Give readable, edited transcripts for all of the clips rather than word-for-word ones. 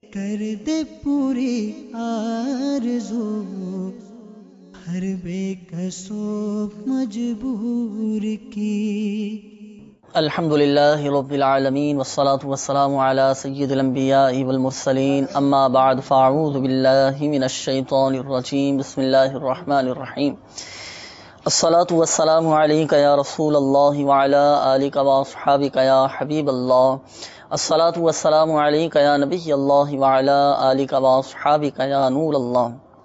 کر دے پوری آرزو ہر بے کسو مجبور کی. الحمد للہ رب العالمین والصلاة والسلام علی سید الانبیاء والمرسلین اما بعد فاعوذ باللہ من الشیطان الرجیم بسم اللہ الرحمن الرحیم. الصلاة والسلام علیک یا رسول اللہ وعلی آلک واصحابک یا حبیب اللہ. الصلاة والسلام علیک یا نبی اللہ وعلی آلک واصحابک یا نور اللہ.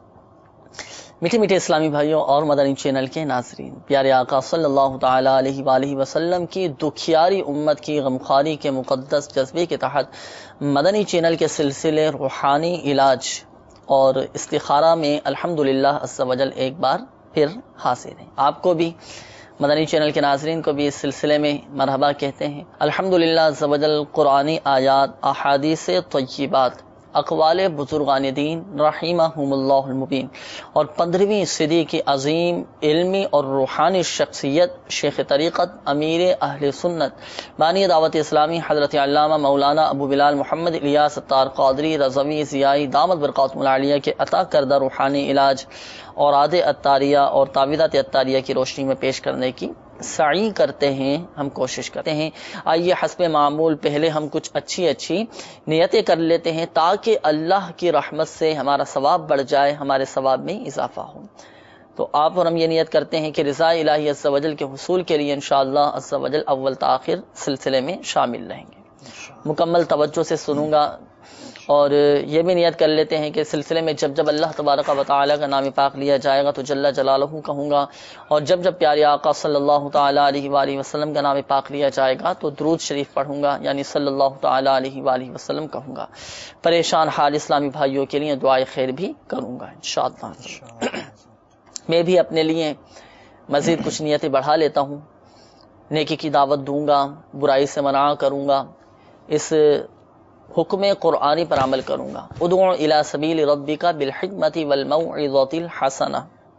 میٹھے میٹھے اسلامی بھائیوں اور مدنی چینل کے ناظرین، پیارے آقا صلی اللہ تعالی علیہ وآلہ وسلم کی دکھیاری امت کی غمخواری کے مقدس جذبے کے تحت مدنی چینل کے سلسلے روحانی علاج اور استخارہ میں الحمدللہ عز و جل ایک بار پھر حاضر ہیں. آپ کو بھی مدنی چینل کے ناظرین کو بھی اس سلسلے میں مرحبا کہتے ہیں. الحمدللہ عز و جل قرآنی آیات، احادیث طیبات، اقوال بزرگان دین رحمہم اللہ المبین اور 15ویں صدی کی عظیم علمی اور روحانی شخصیت شیخ طریقت امیر اہل سنت بانی دعوت اسلامی حضرت علامہ مولانا ابو بلال محمد الیاس ستار قادری رضوی ضیائی دامت برکاتہم العالیہ کے عطا کردہ روحانی علاج اور عاد اتاریہ اور تعویذات اتاریہ کی روشنی میں پیش کرنے کی سعی کرتے ہیں، ہم کوشش کرتے ہیں. آئیے حسب معمول پہلے ہم کچھ اچھی نیتیں کر لیتے ہیں تاکہ اللہ کی رحمت سے ہمارا ثواب بڑھ جائے، ہمارے ثواب میں اضافہ ہو. تو آپ اور ہم یہ نیت کرتے ہیں کہ رضا الہی عز و جل کے حصول کے لیے انشاءاللہ عز و جل اول تا آخر سلسلے میں شامل رہیں گے. مکمل توجہ سے سنوں گا اور یہ بھی نیت کر لیتے ہیں کہ سلسلے میں جب جب اللہ تبارک و تعالی کا نام پاک لیا جائے گا تو جل جلالہ کہوں گا، اور جب جب پیارے آقا صلی اللہ تعالی علیہ وآلہ وسلم کا نام پاک لیا جائے گا تو درود شریف پڑھوں گا، یعنی صلی اللہ تعالی علیہ وآلہ وسلم کہوں گا. پریشان حال اسلامی بھائیوں کے لیے دعائے خیر بھی کروں گا انشاءاللہ. میں بھی اپنے لیے مزید کچھ نیتیں بڑھا لیتا ہوں. نیکی کی دعوت دوں گا، برائی سے منع کروں گا، اس حکم قرآنی پر عمل کروں گا. ادعو الی سبیل ربک بالحکمت والموعظۃ الحسنہ.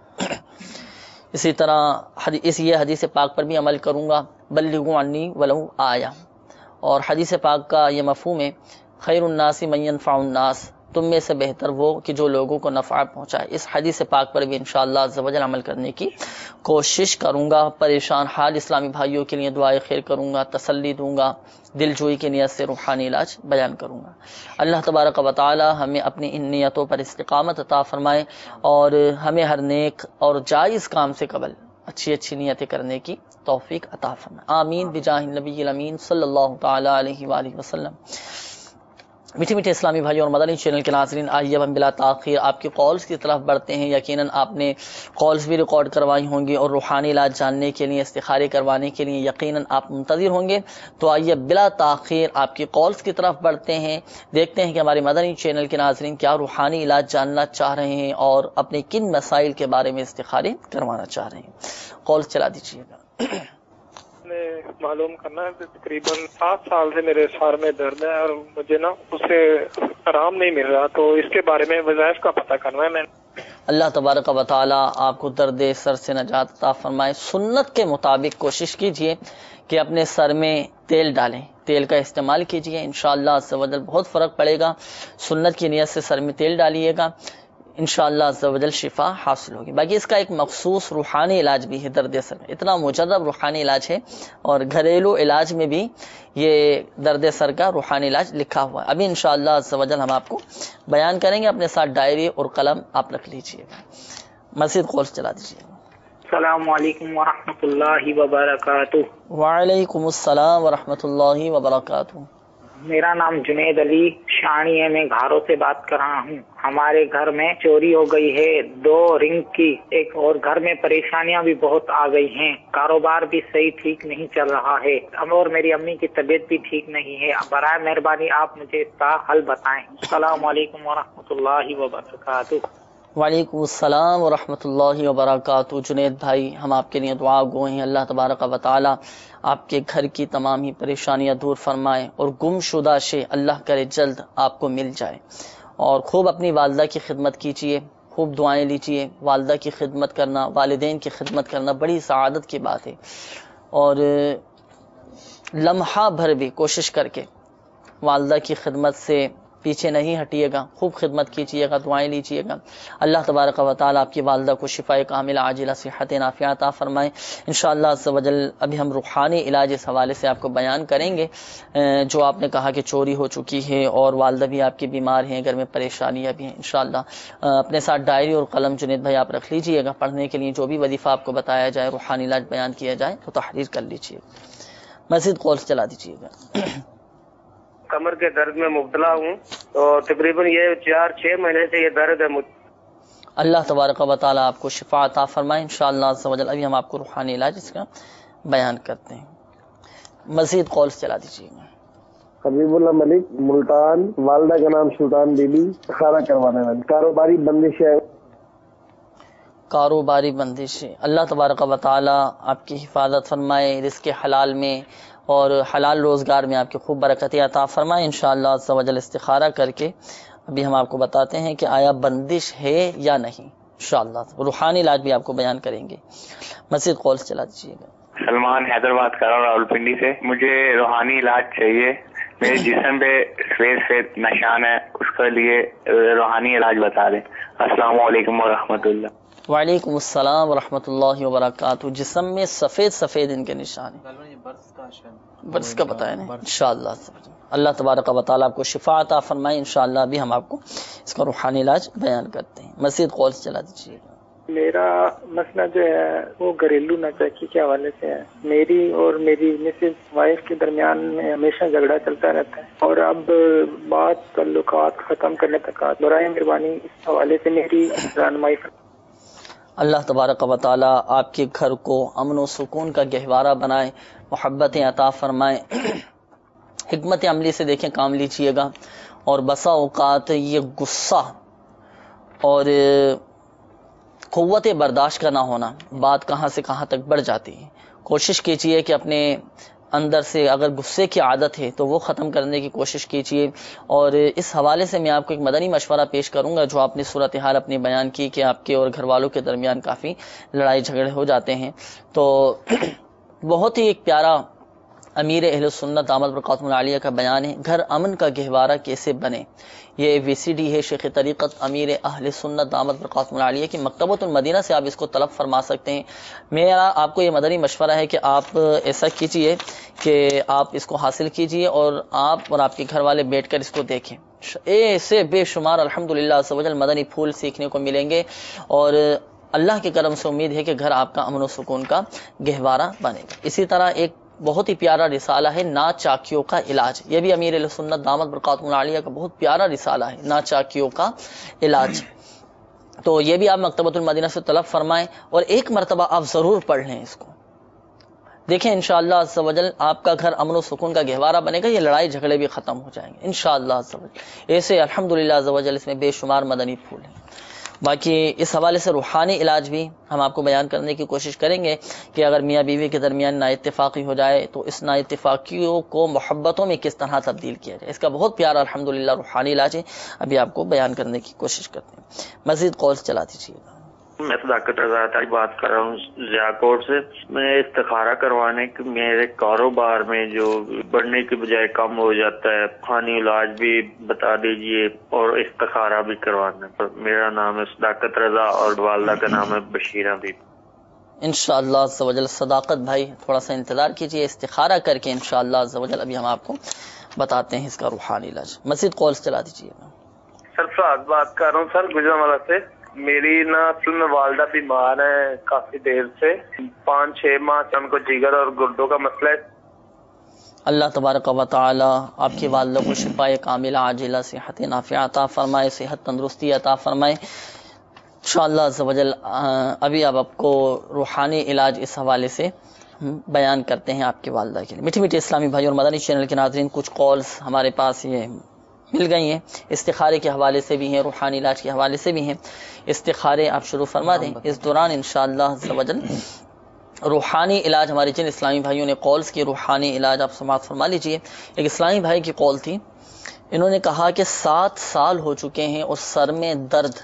اسی طرح یہ حدیث پاک پر بھی عمل کروں گا، بلغوا عنی ولو آیہ. اور حدیث پاک کا یہ مفہوم ہے، خیر الناس من ینفع الناس، تم میں سے بہتر وہ کہ جو لوگوں کو نفع پہنچائے. اس حدیث پاک پر بھی انشاءاللہ عز و جل عمل کرنے کی کوشش کروں گا. پریشان حال اسلامی بھائیوں کے لیے دعائے خیر کروں گا، تسلی دوں گا، دل جوئی کی نیت سے روحانی علاج بیان کروں گا. اللہ تبارک و تعالی ہمیں اپنی ان نیتوں پر استقامت عطا فرمائے اور ہمیں ہر نیک اور جائز کام سے قبل اچھی نیتیں کرنے کی توفیق عطا فرمائے. آمین بجاہ النبی الامین صلی اللہ تعالی علیہ وآلہ وسلم. میٹھے میٹھے اسلامی بھائی اور مدنی چینل کے ناظرین، آئیے اب ہم بلا تاخیر آپ کی کالز کی طرف بڑھتے ہیں. یقیناً آپ نے کالز بھی ریکارڈ کروائی ہوں گی اور روحانی علاج جاننے کے لیے، استخارے کروانے کے لیے یقیناً آپ منتظر ہوں گے. تو آئیے بلا تاخیر آپ کی کالز کی طرف بڑھتے ہیں، دیکھتے ہیں کہ ہمارے مدنی چینل کے ناظرین کیا روحانی علاج جاننا چاہ رہے ہیں اور اپنے کن مسائل کے بارے میں استخارے کروانا چاہ رہے ہیں. کالز چلا دیجیے گا. معلوم کرنا ہے، تقریباً 7 سال سے میرے سر میں درد ہے اور مجھے نا اس سے آرام نہیں مل رہا، تو اس کے بارے میں وظائف کا پتہ کرنا ہے. میں اللہ تبارک و تعالی آپ کو درد سر سے نجات عطا فرمائے. سنت کے مطابق کوشش کیجئے کہ اپنے سر میں تیل ڈالیں، تیل کا استعمال کیجئے، انشاءاللہ عز و جل بہت فرق پڑے گا. سنت کی نیت سے سر میں تیل ڈالیے گا، انشاءاللہ عز و جل شفا حاصل ہوگی. باقی اس کا ایک مخصوص روحانی علاج بھی ہے. درد سر میں اتنا مجرب روحانی علاج ہے اور گھریلو علاج میں بھی یہ درد سر کا روحانی علاج لکھا ہوا ہے. ابھی انشاءاللہ عز و جل ہم آپ کو بیان کریں گے. اپنے ساتھ ڈائری اور قلم آپ رکھ لیجئے گا. مزید کالز چلا دیجئے گا. السلام علیکم ورحمۃ اللہ وبرکاتہ. وعلیکم السلام ورحمۃ اللہ وبرکاتہ. میرا نام جنید علی شانی ہے، میں گھاروں سے بات کر رہا ہوں. ہمارے گھر میں چوری ہو گئی ہے 2 رنگ کی، ایک اور گھر میں پریشانیاں بھی بہت آ گئی ہیں. کاروبار بھی صحیح ٹھیک نہیں چل رہا ہے اور میری امی کی طبیعت بھی ٹھیک نہیں ہے. برائے مہربانی آپ مجھے اس کا حل بتائیں. السلام علیکم ورحمۃ اللہ وبرکاتہ. وعلیکم السلام ورحمۃ اللہ وبرکاتہ. جنید بھائی، ہم آپ کے لیے دعا گو ہیں. اللہ تبارک و تعالی آپ کے گھر کی تمام ہی پریشانیاں دور فرمائے اور گم شدہ شے اللہ کرے جلد آپ کو مل جائے. اور خوب اپنی والدہ کی خدمت کیجیے، خوب دعائیں لیجیے. والدہ کی خدمت کرنا، والدین کی خدمت کرنا بڑی سعادت کی بات ہے. اور لمحہ بھر بھی کوشش کر کے والدہ کی خدمت سے پیچھے نہیں ہٹیے گا، خوب خدمت کیجیے گا، دعائیں لیجیے گا. اللہ تبارک و تعالی آپ کی والدہ کو شفاء کاملہ عاجلہ صحت نافعہ عطا فرمائے. انشاءاللہ عز و جل ابھی ہم روحانی علاج اس حوالے سے آپ کو بیان کریں گے. جو آپ نے کہا کہ چوری ہو چکی ہے اور والدہ بھی آپ کی بیمار ہیں، گھر میں پریشانیاں بھی ہیں، انشاءاللہ اپنے ساتھ ڈائری اور قلم جنید بھائی آپ رکھ لیجیے گا. پڑھنے کے لیے جو بھی وظیفہ آپ کو بتایا جائے، روحانی علاج بیان کیا جائے تو تحریر کر لیجیے. مزید کالز چلا دیجیے گا. کمر کے درد میں مبتلا ہوں، تو تقریباً یہ 4-6 مہینے سے یہ درد ہے مجھ. اللہ تبارک و تعالی آپ کو شفا عطا فرمائے انشاءاللہ عز و جل. ابھی ہم آپ کو روحانی علاج اس کا بیان کرتے ہیں. مزید کالز چلا دیجیے گا. حبیب اللہ ملک ملتان، والدہ کا نام سلطان بی بی، استخارہ کروانا ہے. کاروباری بندش ہے. کاروباری بندش ہے. اللہ تبارک و تعالی آپ کی حفاظت فرمائے، رزق حلال میں اور حلال روزگار میں آپ کی خوب برکت عطا فرمائے انشاءاللہ عز و جل. استخارہ کر کے ابھی ہم آپ کو بتاتے ہیں کہ آیا بندش ہے یا نہیں. انشاءاللہ روحانی علاج بھی آپ کو بیان کریں گے. مزید کالز چلا دیجیے گا. سلمان حیدرآباد کا راولپنڈی سے. مجھے روحانی علاج چاہیے. میرے جسم پہ سفید نشان ہے، اس کے لیے روحانی علاج بتا دیں. السلام علیکم ورحمۃ اللہ. وعلیکم السلام ورحمۃ اللہ وبرکاتہ. جسم میں سفید ان کے نشان ہیں، برس کا بتایا نا انشاءاللہ. اللہ تبارک و تعالی آپ کو شفا عطا فرمائے انشاءاللہ. ابھی ہم آپ کو اس کا روحانی علاج بیان کرتے ہیں. مزید کالز چلا دیجیے گا. میرا مسئلہ جو ہے وہ گھریلو ناچاکی کے حوالے سے ہے. میری اور میری مسز وائف کے درمیان میں ہمیشہ جھگڑا چلتا رہتا ہے، اور اب بات تعلقات ختم کرنے تک برائے مہربانی اس حوالے سے میری رہنمائی. اللہ تبارک و تعالی آپ کے گھر کو امن و سکون کا گہوارہ بنائے، محبتیں عطا فرمائے. حکمت عملی سے دیکھیں کام لیجیے گا. اور بسا اوقات یہ غصہ اور قوت برداشت کا نہ ہونا بات کہاں سے کہاں تک بڑھ جاتی ہے. کوشش کیجیے کہ اپنے اندر سے اگر غصے کی عادت ہے تو وہ ختم کرنے کی کوشش کیجیے. اور اس حوالے سے میں آپ کو ایک مدنی مشورہ پیش کروں گا. جو آپ نے صورتحال اپنی بیان کی کہ آپ کے اور گھر والوں کے درمیان کافی لڑائی جھگڑے ہو جاتے ہیں، تو بہت ہی ایک پیارا امیر اہل سنت دامت برکاتہ العالیہ کا بیان ہے، گھر امن کا گہوارہ کیسے بنے. یہ VCD ہے شیخ طریقت امیر اہل سنت دامت برکاتہ العالیہ کی مکتبۃ المدینہ سے آپ اس کو طلب فرما سکتے ہیں. میرا آپ کو یہ مدنی مشورہ ہے کہ آپ ایسا کیجئے کہ آپ اس کو حاصل کیجئے اور آپ اور آپ کے گھر والے بیٹھ کر اس کو دیکھیں. ایسے بے شمار الحمدللہ عز و جل مدنی پھول سیکھنے کو ملیں گے، اور اللہ کے کرم سے امید ہے کہ گھر آپ کا امن و سکون کا گہوارہ بنے گا. اسی طرح ایک بہت ہی پیارا رسالہ ہے ناچاکیوں کا علاج. یہ بھی امیر اہل سنت دامت برکاتہ العالیہ کا بہت پیارا رسالہ ہے، ناچاکیوں کا علاج. تو یہ بھی آپ مکتبۃ المدینہ سے طلب فرمائیں اور ایک مرتبہ آپ ضرور پڑھ لیں اس کو. دیکھیں انشاءاللہ عز و جل آپ کا گھر امن و سکون کا گہوارہ بنے گا. یہ لڑائی جھگڑے بھی ختم ہو جائیں گے انشاءاللہ عز و جل. ایسے الحمدللہ عز و جل اس میں بے شمار مدنی پھول ہیں. باقی اس حوالے سے روحانی علاج بھی ہم آپ کو بیان کرنے کی کوشش کریں گے کہ اگر میاں بیوی کے درمیان نا اتفاقی ہو جائے تو اس نا اتفاقیوں کو محبتوں میں کس طرح تبدیل کیا جائے. اس کا بہت پیارا الحمدللہ روحانی علاج ہے. ابھی آپ کو بیان کرنے کی کوشش کرتے ہیں. مزید کالز چلا دیجیے گا. میں صداقت رضا تاج بات کر رہا ہوں ضیاء کوٹ سے. میں استخارہ کروانے کے میرے کاروبار میں جو بڑھنے کے بجائے کم ہو جاتا ہے، روحانی علاج بھی بتا دیجئے اور استخارہ بھی کروانا ہے. میرا نام ہے صداقت رضا اور والدہ کا نام ہے بشیرہ بی. انشاءاللہ عز و جل. صداقت بھائی تھوڑا سا انتظار کیجئے، استخارہ کر کے انشاءاللہ عز و جل ابھی ہم آپ کو بتاتے ہیں اس کا روحانی علاج. مزید کالز چلا دیجیے گا. سر فہد بات کر رہا ہوں سر گجرانوالہ سے. میری نا اصل میں والدہ بیمار ہے کافی دیر سے، 5-6 ماہ سے ان کو جگر اور گردوں کا مسئلہ ہے. اللہ تبارک و تعالی آپ کی والدہ کو شفاء کاملہ عاجلہ صحت نافعہ عطا فرمائے، صحت تندرستی عطا فرمائے انشاءاللہ عز و جل. ابھی اب آپ کو روحانی علاج اس حوالے سے بیان کرتے ہیں آپ کی والدہ کے لیے. میٹھی میٹھی اسلامی بھائی اور مدنی چینل کے ناظرین، کچھ کالز ہمارے پاس یہ مل گئی ہیں، استخارے کے حوالے سے بھی ہیں، روحانی علاج کے حوالے سے بھی ہیں. استخارے آپ شروع فرما دیں. اس دوران انشاءاللہ عز و جل روحانی علاج ہمارے جن اسلامی بھائیوں نے کالز کی روحانی علاج آپ سماعت فرما لیجئے. ایک اسلامی بھائی کی کال تھی، انہوں نے کہا کہ 7 سال ہو چکے ہیں اور سر میں درد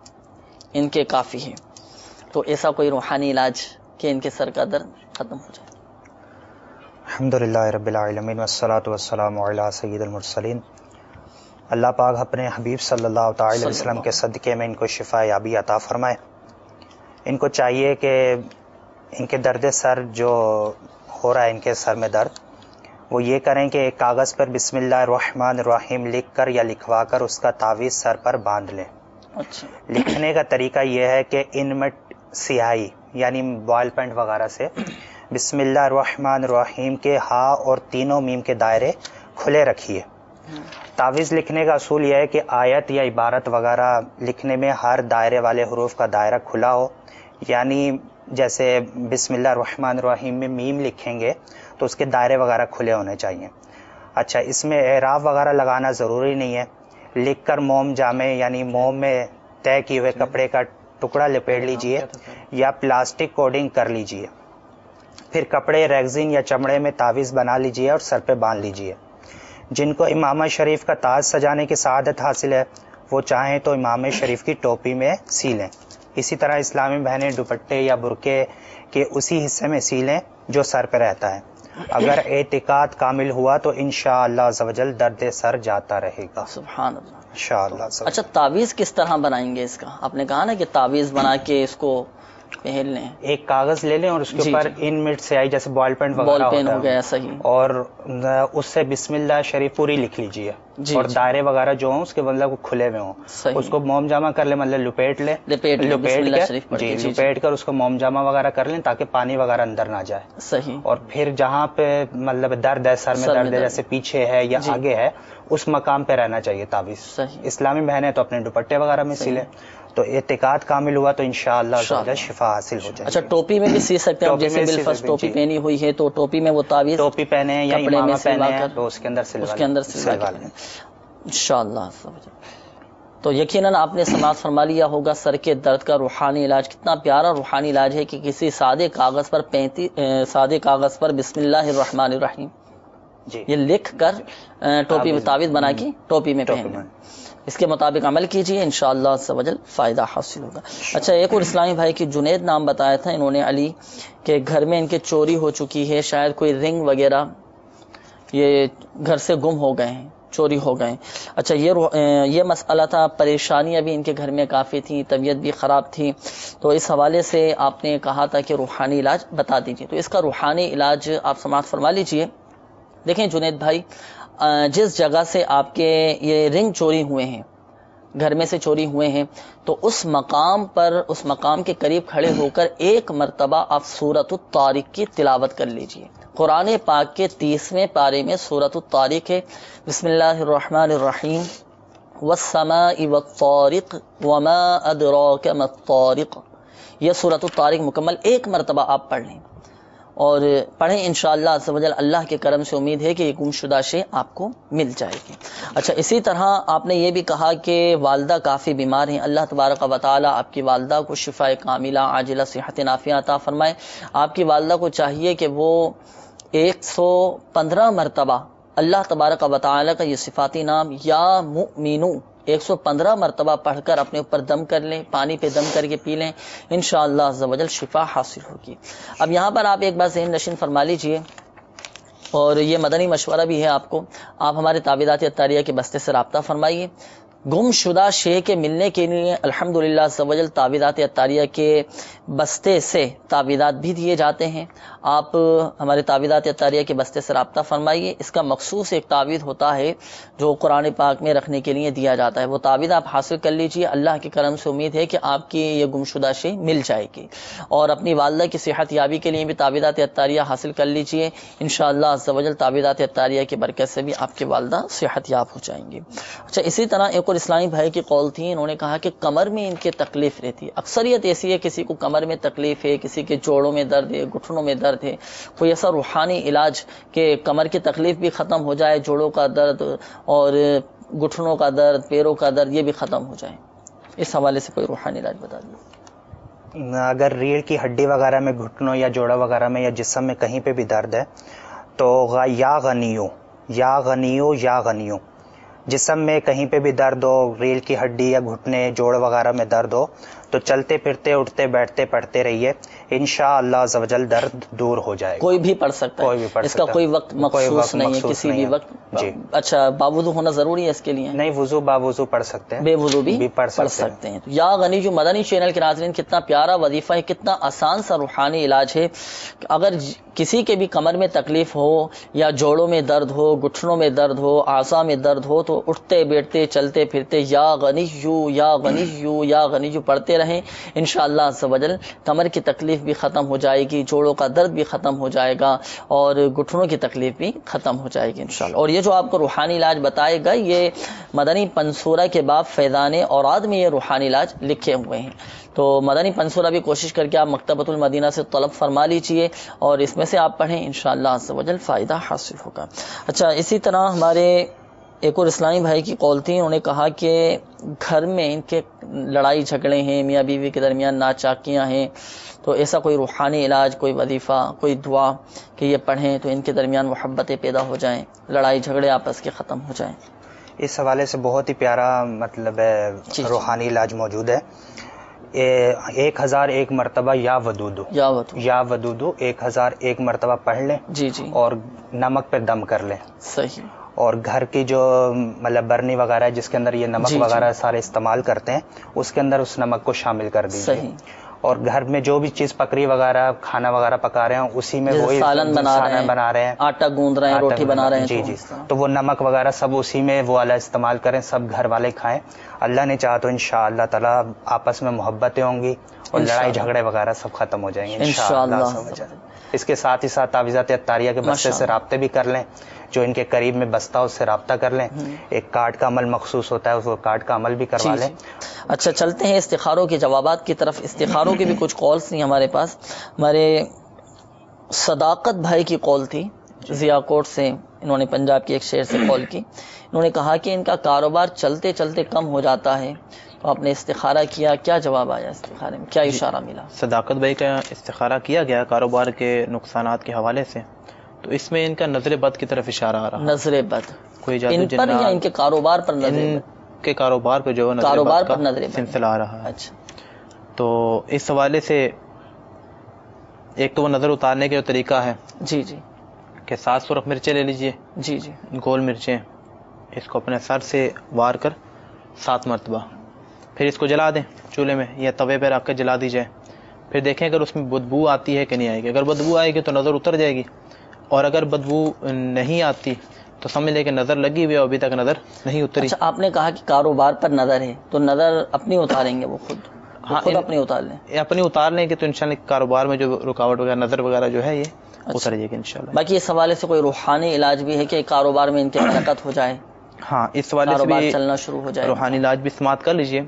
ان کے کافی ہے، تو ایسا کوئی روحانی علاج کہ ان کے سر کا درد ختم ہو جائے. الحمدللہ رب العالمین والصلاة والسلام علی سید المرسلین. اللہ پاک اپنے حبیب صلی اللہ تعالی علیہ وسلم کے صدقے میں ان کو شفا یابی عطا فرمائے. ان کو چاہیے کہ ان کے درد سر جو ہو رہا ہے، ان کے سر میں درد، وہ یہ کریں کہ ایک کاغذ پر بسم اللہ الرحمن الرحیم لکھ کر یا لکھوا کر اس کا تعویذ سر پر باندھ لیں. اچھا. لکھنے کا طریقہ یہ ہے کہ ان میں سیاہی یعنی بال پینٹ وغیرہ سے بسم اللہ الرحمن الرحیم کے ہا اور تینوں میم کے دائرے کھلے رکھیے. تعویذ لکھنے کا اصول یہ ہے کہ آیت یا عبارت وغیرہ لکھنے میں ہر دائرے والے حروف کا دائرہ کھلا ہو، یعنی جیسے بسم اللہ الرحمن الرحیم میں میم لکھیں گے تو اس کے دائرے وغیرہ کھلے ہونے چاہیے. اچھا، اس میں اعراب وغیرہ لگانا ضروری نہیں ہے. لکھ کر موم جامے یعنی موم میں طے کیے ہوئے کپڑے کا ٹکڑا لپیٹ لیجئے یا پلاسٹک کوڈنگ کر لیجئے. پھر کپڑے، ریگزین یا چمڑے میں تعویذ بنا لیجئے اور سر پہ باندھ لیجئے. جن کو امامہ شریف کا تاج سجانے کی سعادت حاصل ہے وہ چاہیں تو امام شریف کی ٹوپی میں سی لیں. اسی طرح اسلامی بہنیں دوپٹے یا برقعے کے اسی حصے میں سی لیں جو سر پہ رہتا ہے. اگر اعتقاد کامل ہوا تو انشاءاللہ عز و جل درد سر جاتا رہے گا. سبحان اللہ. انشاءاللہ. اچھا، تعویذ کس طرح بنائیں گے اس کا؟ آپ نے کہا نا کہ تعویذ بنا کے اس کو پہن لیں. ایک کاغذ لے لیں اور اس کے اوپر ان مٹ سے آئی جیسے بال پین بال پین ہو گیا، صحیح، اور اس سے بسم اللہ شریف پوری لکھ لیجیے اور دائرے وغیرہ جو ہوں اس کے مطلب کھلے ہوئے ہوں اس کو موم جامہ کر لیں، مطلب لپیٹ کر اس کو موم جامہ وغیرہ کر لیں تاکہ پانی وغیرہ اندر نہ جائے. صحیح. اور پھر جہاں پہ مطلب درد ہے، سر میں درد ہے، جیسے پیچھے ہے یا آگے ہے، اس مقام پہ رہنا چاہیے تعویذ. اسلامی بہنیں تو اپنے دوپٹے وغیرہ میں سی لیں. تو اعتقاد کامل ہوا تو انشاءاللہ شفا حاصل ہو جائے. اچھا، ٹوپی میں بھی سی سکتے ہیں، جیسے بالفرض ٹوپی پہنی ہوئی ہے تو ٹوپی میں وہ تعویذ ٹوپی پہنے یا امامہ پہنے تو اس کے اندر سلوا لیں انشاءاللہ. تو یقیناً آپ نے سماعت فرما لیا ہوگا سر کے درد کا روحانی علاج. کتنا پیارا روحانی علاج ہے کہ کسی سادے کاغذ پر بسم اللہ الرحمن الرحیم یہ لکھ کر ٹوپی میں تعویذ بنا کے ٹوپی میں پہنیں. اس کے مطابق عمل کیجیے، انشاءاللہ عز و جل فائدہ حاصل ہوگا. اچھا، ایک اور اسلامی بھائی کی جنید نام بتایا تھا انہوں نے علی کہ گھر میں ان کے چوری ہو چکی ہے، شاید کوئی رنگ وغیرہ یہ گھر سے گم ہو گئے ہیں، چوری ہو گئے. اچھا، یہ مسئلہ تھا. پریشانیاں بھی ان کے گھر میں کافی تھیں، طبیعت بھی خراب تھی، تو اس حوالے سے آپ نے کہا تھا کہ روحانی علاج بتا دیجیے. تو اس کا روحانی علاج آپ سماعت فرما لیجیے. دیکھیں جنید بھائی، جس جگہ سے آپ کے یہ رنگ چوری ہوئے ہیں، گھر میں سے چوری ہوئے ہیں، تو اس مقام کے قریب کھڑے ہو کر ایک مرتبہ آپ سورۃ الطارق کی تلاوت کر لیجئے. قرآن پاک کے 30ویں پارے میں سورۃ الطارق ہے. بسم اللہ الرحمن الرحیم والسماء والطارق وما ادراک ما الطارق. یہ سورۃ الطارق مکمل ایک مرتبہ آپ پڑھ لیں اور پڑھیں انشاءاللہ عز و جل. اللہ کے کرم سے امید ہے کہ یہ گمشدہ شے آپ کو مل جائے گی. اچھا، اسی طرح آپ نے یہ بھی کہا کہ والدہ کافی بیمار ہیں. اللہ تبارک و تعالی آپ کی والدہ کو شفاء کاملہ عاجلہ صحت نافیہ عطا فرمائے. آپ کی والدہ کو چاہیے کہ وہ 115 مرتبہ اللہ تبارک و تعالی کا یہ صفاتی نام یا مؤمنو 115 مرتبہ پڑھ کر اپنے اوپر دم کر لیں، پانی پہ دم کر کے پی لیں، انشاءاللہ عز و جل شفا حاصل ہوگی. اب یہاں پر آپ ایک بار ذہن نشین فرما لیجئے، اور یہ مدنی مشورہ بھی ہے آپ کو. آپ ہمارے تعویذات اطاریہ کے بستے سے رابطہ فرمائیے. گم شدہ شے کے ملنے کے لیے الحمدللہ عز و جل تعویذات اطاریہ کے بستے سے تعویذات بھی دیے جاتے ہیں. آپ ہمارے تعویذات اطاریہ کے بستے سے رابطہ فرمائیے. اس کا مخصوص ایک تعویذ ہوتا ہے جو قرآن پاک میں رکھنے کے لیے دیا جاتا ہے. وہ تعویذ آپ حاصل کر لیجئے. اللہ کے کرم سے امید ہے کہ آپ کی یہ گم شدہ شے مل جائے گی. اور اپنی والدہ کی صحت یابی کے لیے بھی تعویذات اطاریہ حاصل کر لیجئے. انشاءاللہ عز و جل تعویذات اطاریہ کی برکت سے بھی آپ کی والدہ صحت یاب ہو جائیں گی. اچھا، اسی طرح ایک اور اسلامی بھائی کی قول تھی، انہوں نے کہا کہ کمر میں ان کے تکلیف رہتی ہے. اکثریت ایسی ہے، کسی کو کمر میں تکلیف ہے، کسی کے جوڑوں میں درد ہے، گھٹنوں میں درد ہے. کوئی ایسا روحانی علاج کہ کمر کی تکلیف بھی ختم ہو جائے، جوڑوں کا درد اور گھٹنوں کا درد، پیروں کا درد یہ بھی ختم ہو جائے، اس حوالے سے کوئی روحانی علاج بتا دیجیے. اگر ریڑھ کی ہڈی وغیرہ میں، گھٹنوں یا جوڑا وغیرہ میں یا جسم میں کہیں پہ بھی درد ہے تو یا غنیو جسم میں کہیں پہ بھی درد ہو، ریڑھ کی ہڈی یا گھٹنے جوڑ وغیرہ میں درد ہو تو چلتے پھرتے اٹھتے بیٹھتے پڑھتے رہیے، انشاءاللہ عز و جل درد دور ہو جائے گا. کوئی بھی پڑھ سکتا ہے، اس کا کوئی وقت مخصوص نہیں ہے، کسی بھی وقت. جی. اچھا، باوضو ہونا ضروری ہے اس کے لیے؟ نہیں، وضو باوضو پڑھ سکتے ہیں، بے وضو بھی پڑھ سکتے ہیں. یا غنی جو مدنی چینل کے ناظرین، کتنا پیارا وظیفہ ہے، کتنا آسان سا روحانی علاج ہے. اگر کسی کے بھی کمر میں تکلیف ہو یا جوڑوں میں درد ہو، گھٹنوں میں درد ہو، اعضاء میں درد ہو، تو اٹھتے بیٹھتے چلتے پھرتے یا غنیو یا غنیو یا غنیو پڑھتے رہیں. انشاءاللہ عز و جل کمر کی تکلیف بھی ختم ہو جائے گی، جوڑوں کا درد بھی ختم ہو جائے گا، اور گھٹنوں کی تکلیف بھی ختم ہو جائے گی انشاءاللہ. اور یہ جو آپ کو روحانی علاج بتائے گا، یہ مدنی پنصورہ کے باب فیضان اوراد میں یہ روحانی علاج لکھے ہوئے ہیں. تو مدنی پنصورہ بھی کوشش کر کے آپ مکتبۃ المدینہ سے طلب فرما لیجئے اور اس میں سے آپ پڑھیں، انشاءاللہ عز و جل فائدہ حاصل ہوگا. اچھا، اسی طرح ہمارے ایک اور اسلامی بھائی کی کال تھی، انہوں نے کہا کہ گھر میں ان کے لڑائی جھگڑے ہیں، میاں بیوی کے درمیان ناچاکیاں ہیں، تو ایسا کوئی روحانی علاج، کوئی وظیفہ، کوئی دعا کہ یہ پڑھیں تو ان کے درمیان محبتیں پیدا ہو جائیں، لڑائی جھگڑے آپس کے ختم ہو جائیں. اس حوالے سے بہت ہی پیارا مطلب روحانی علاج موجود ہے. 1001 مرتبہ یا ودودو 1001 مرتبہ پڑھ لیں. جی. اور نمک پہ دم کر لیں. صحیح. اور گھر کی جو مطلب برنی وغیرہ ہے جس کے اندر یہ نمک وغیرہ سارے استعمال کرتے ہیں، اس کے اندر اس نمک کو شامل کر دیجیے. صحیح. اور گھر میں جو بھی چیز پکری وغیرہ کھانا وغیرہ پکا رہے ہیں، اسی میں وہی سالن بنا رہے ہیں، آٹا گوندھ رہے ہیں، روٹی بنا رہے ہیں. جی. تو وہ نمک وغیرہ سب اسی میں وہ والا استعمال کریں، سب گھر والے کھائیں. اللہ نے چاہا تو انشاءاللہ تعالی آپس میں محبتیں ہوں گی اور لڑائی جھگڑے وغیرہ سب ختم ہو جائیں گے انشاءاللہ. اس کے ساتھ ہی ساتھ تعویذات عطاریہ کے بستے سے رابطے بھی کر لیں، جو ان کے قریب میں بستا اس سے رابطہ کر لیں. ایک کارڈ کا عمل مخصوص ہوتا ہے، اس کارڈ کا عمل بھی کروا لیں. اچھا، چلتے ہیں استخاروں کے جوابات کی طرف. استخاروں کی بھی کچھ کالز تھیں ہمارے پاس. ہمارے صداقت بھائی کی کال تھی ضیاء کوٹ سے، انہوں نے پنجاب کے ایک شہر سے کال کی. انہوں نے کہا کہ ان کا کاروبار چلتے چلتے کم ہو جاتا ہے، تو آپ نے استخارہ کیا، کیا جواب آیا استخارے میں، کیا اشارہ ملا؟ صداقت بھائی کا استخارہ کیا گیا کاروبار کے نقصانات کے حوالے سے، تو اس میں ان کا نظر بد کی طرف اشارہ آ رہا. نظر بد کوئی ان پر یا ان کے کاروبار پر؟ نظر ان کے کاروبار پہ جو کاروبار پر نظر سلسلہ آ رہا ہے. اچھا، تو اس حوالے سے ایک تو وہ نظر اتارنے کا جو طریقہ ہے جی کہ 7 سرخ مرچیں لے لیجئے، جی گول مرچیں، اس کو اپنے سر سے وار کر 7 مرتبہ، پھر اس کو جلا دیں چولہے میں یا توے پہ رکھ کے جلا دی جائے. پھر دیکھیں اگر اس میں بدبو آتی ہے کہ نہیں آئے گی. اگر بدبو آئے گی تو نظر اتر جائے گی، اور اگر بدبو نہیں آتی تو سمجھ لیں کہ نظر لگی ہوئی ہے، ابھی تک نظر نہیں اتری. اچھا، آپ نے کہا کہ کاروبار پر نظر ہے، تو نظر اپنی اتاریں گے وہ خود اپنی اتار لیں؟ اپنی اتار لیں گے تو انشاءاللہ کاروبار میں جو رکاوٹ وغیرہ نظر وغیرہ جو ہے یہ اتر جائے گی انشاءاللہ. باقی اس حوالے سے کوئی روحانی علاج بھی ہے کہ کاروبار میں ان کی برکت ہو جائے؟ ہاں، اس حوالے سے بھی چلنا شروع ہو جائے، روحانی علاج بھی سماعت کر لیجئے.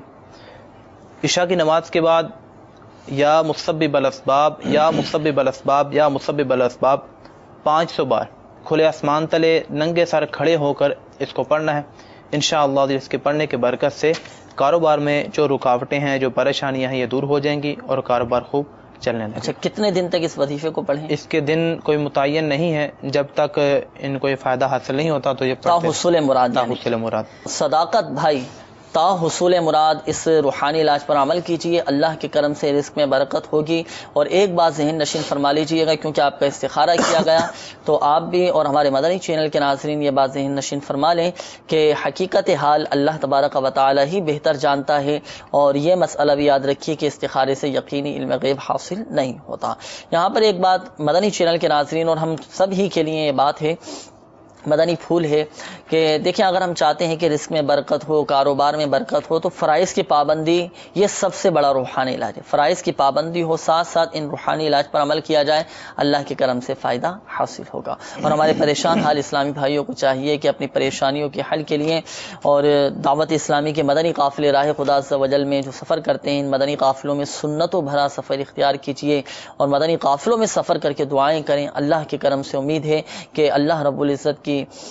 عشاء کی نماز کے بعد یا مسبب الاسباب یا مسبب الاسباب یا مسبب الاسباب 500 بار کھلے آسمان تلے ننگے سر کھڑے ہو کر اس کو پڑھنا ہے انشاءاللہ. اس کے پڑھنے کے برکت سے کاروبار میں جو رکاوٹیں ہیں، جو پریشانیاں ہیں، یہ دور ہو جائیں گی اور کاروبار خوب چلنے لگے. اچھا، کتنے دن تک اس وظیفے کو پڑھیں؟ اس کے دن کوئی متعین نہیں ہے، جب تک ان کو یہ فائدہ حاصل نہیں ہوتا تو یہ تا حصول مراد. صداقت بھائی، تا حصول مراد اس روحانی علاج پر عمل کیجیے، اللہ کے کرم سے رزق میں برکت ہوگی. اور ایک بات ذہن نشین فرما لیجیے گا، کیونکہ آپ کا استخارہ کیا گیا تو آپ بھی اور ہمارے مدنی چینل کے ناظرین یہ بات ذہن نشین فرما لیں کہ حقیقت حال اللہ تبارک و تعالی ہی بہتر جانتا ہے. اور یہ مسئلہ بھی یاد رکھیے کہ استخارے سے یقینی علم غیب حاصل نہیں ہوتا. یہاں پر ایک بات مدنی چینل کے ناظرین اور ہم سب ہی کے لیے یہ بات ہے، مدنی پھول ہے کہ دیکھیں، اگر ہم چاہتے ہیں کہ رزق میں برکت ہو، کاروبار میں برکت ہو، تو فرائض کی پابندی یہ سب سے بڑا روحانی علاج ہے. فرائض کی پابندی ہو، ساتھ ساتھ ان روحانی علاج پر عمل کیا جائے، اللہ کے کرم سے فائدہ حاصل ہوگا. اور ہمارے پریشان حال اسلامی بھائیوں کو چاہیے کہ اپنی پریشانیوں کے حل کے لیے اور دعوت اسلامی کے مدنی قافلے راہ خدا عز و جل میں جو سفر کرتے ہیں، ان مدنی قافلوں میں سنتوں بھرا سفر اختیار کیجیے اور مدنی قافلوں میں سفر کر کے دعائیں کریں. اللہ کے کرم سے امید ہے کہ اللہ رب العزت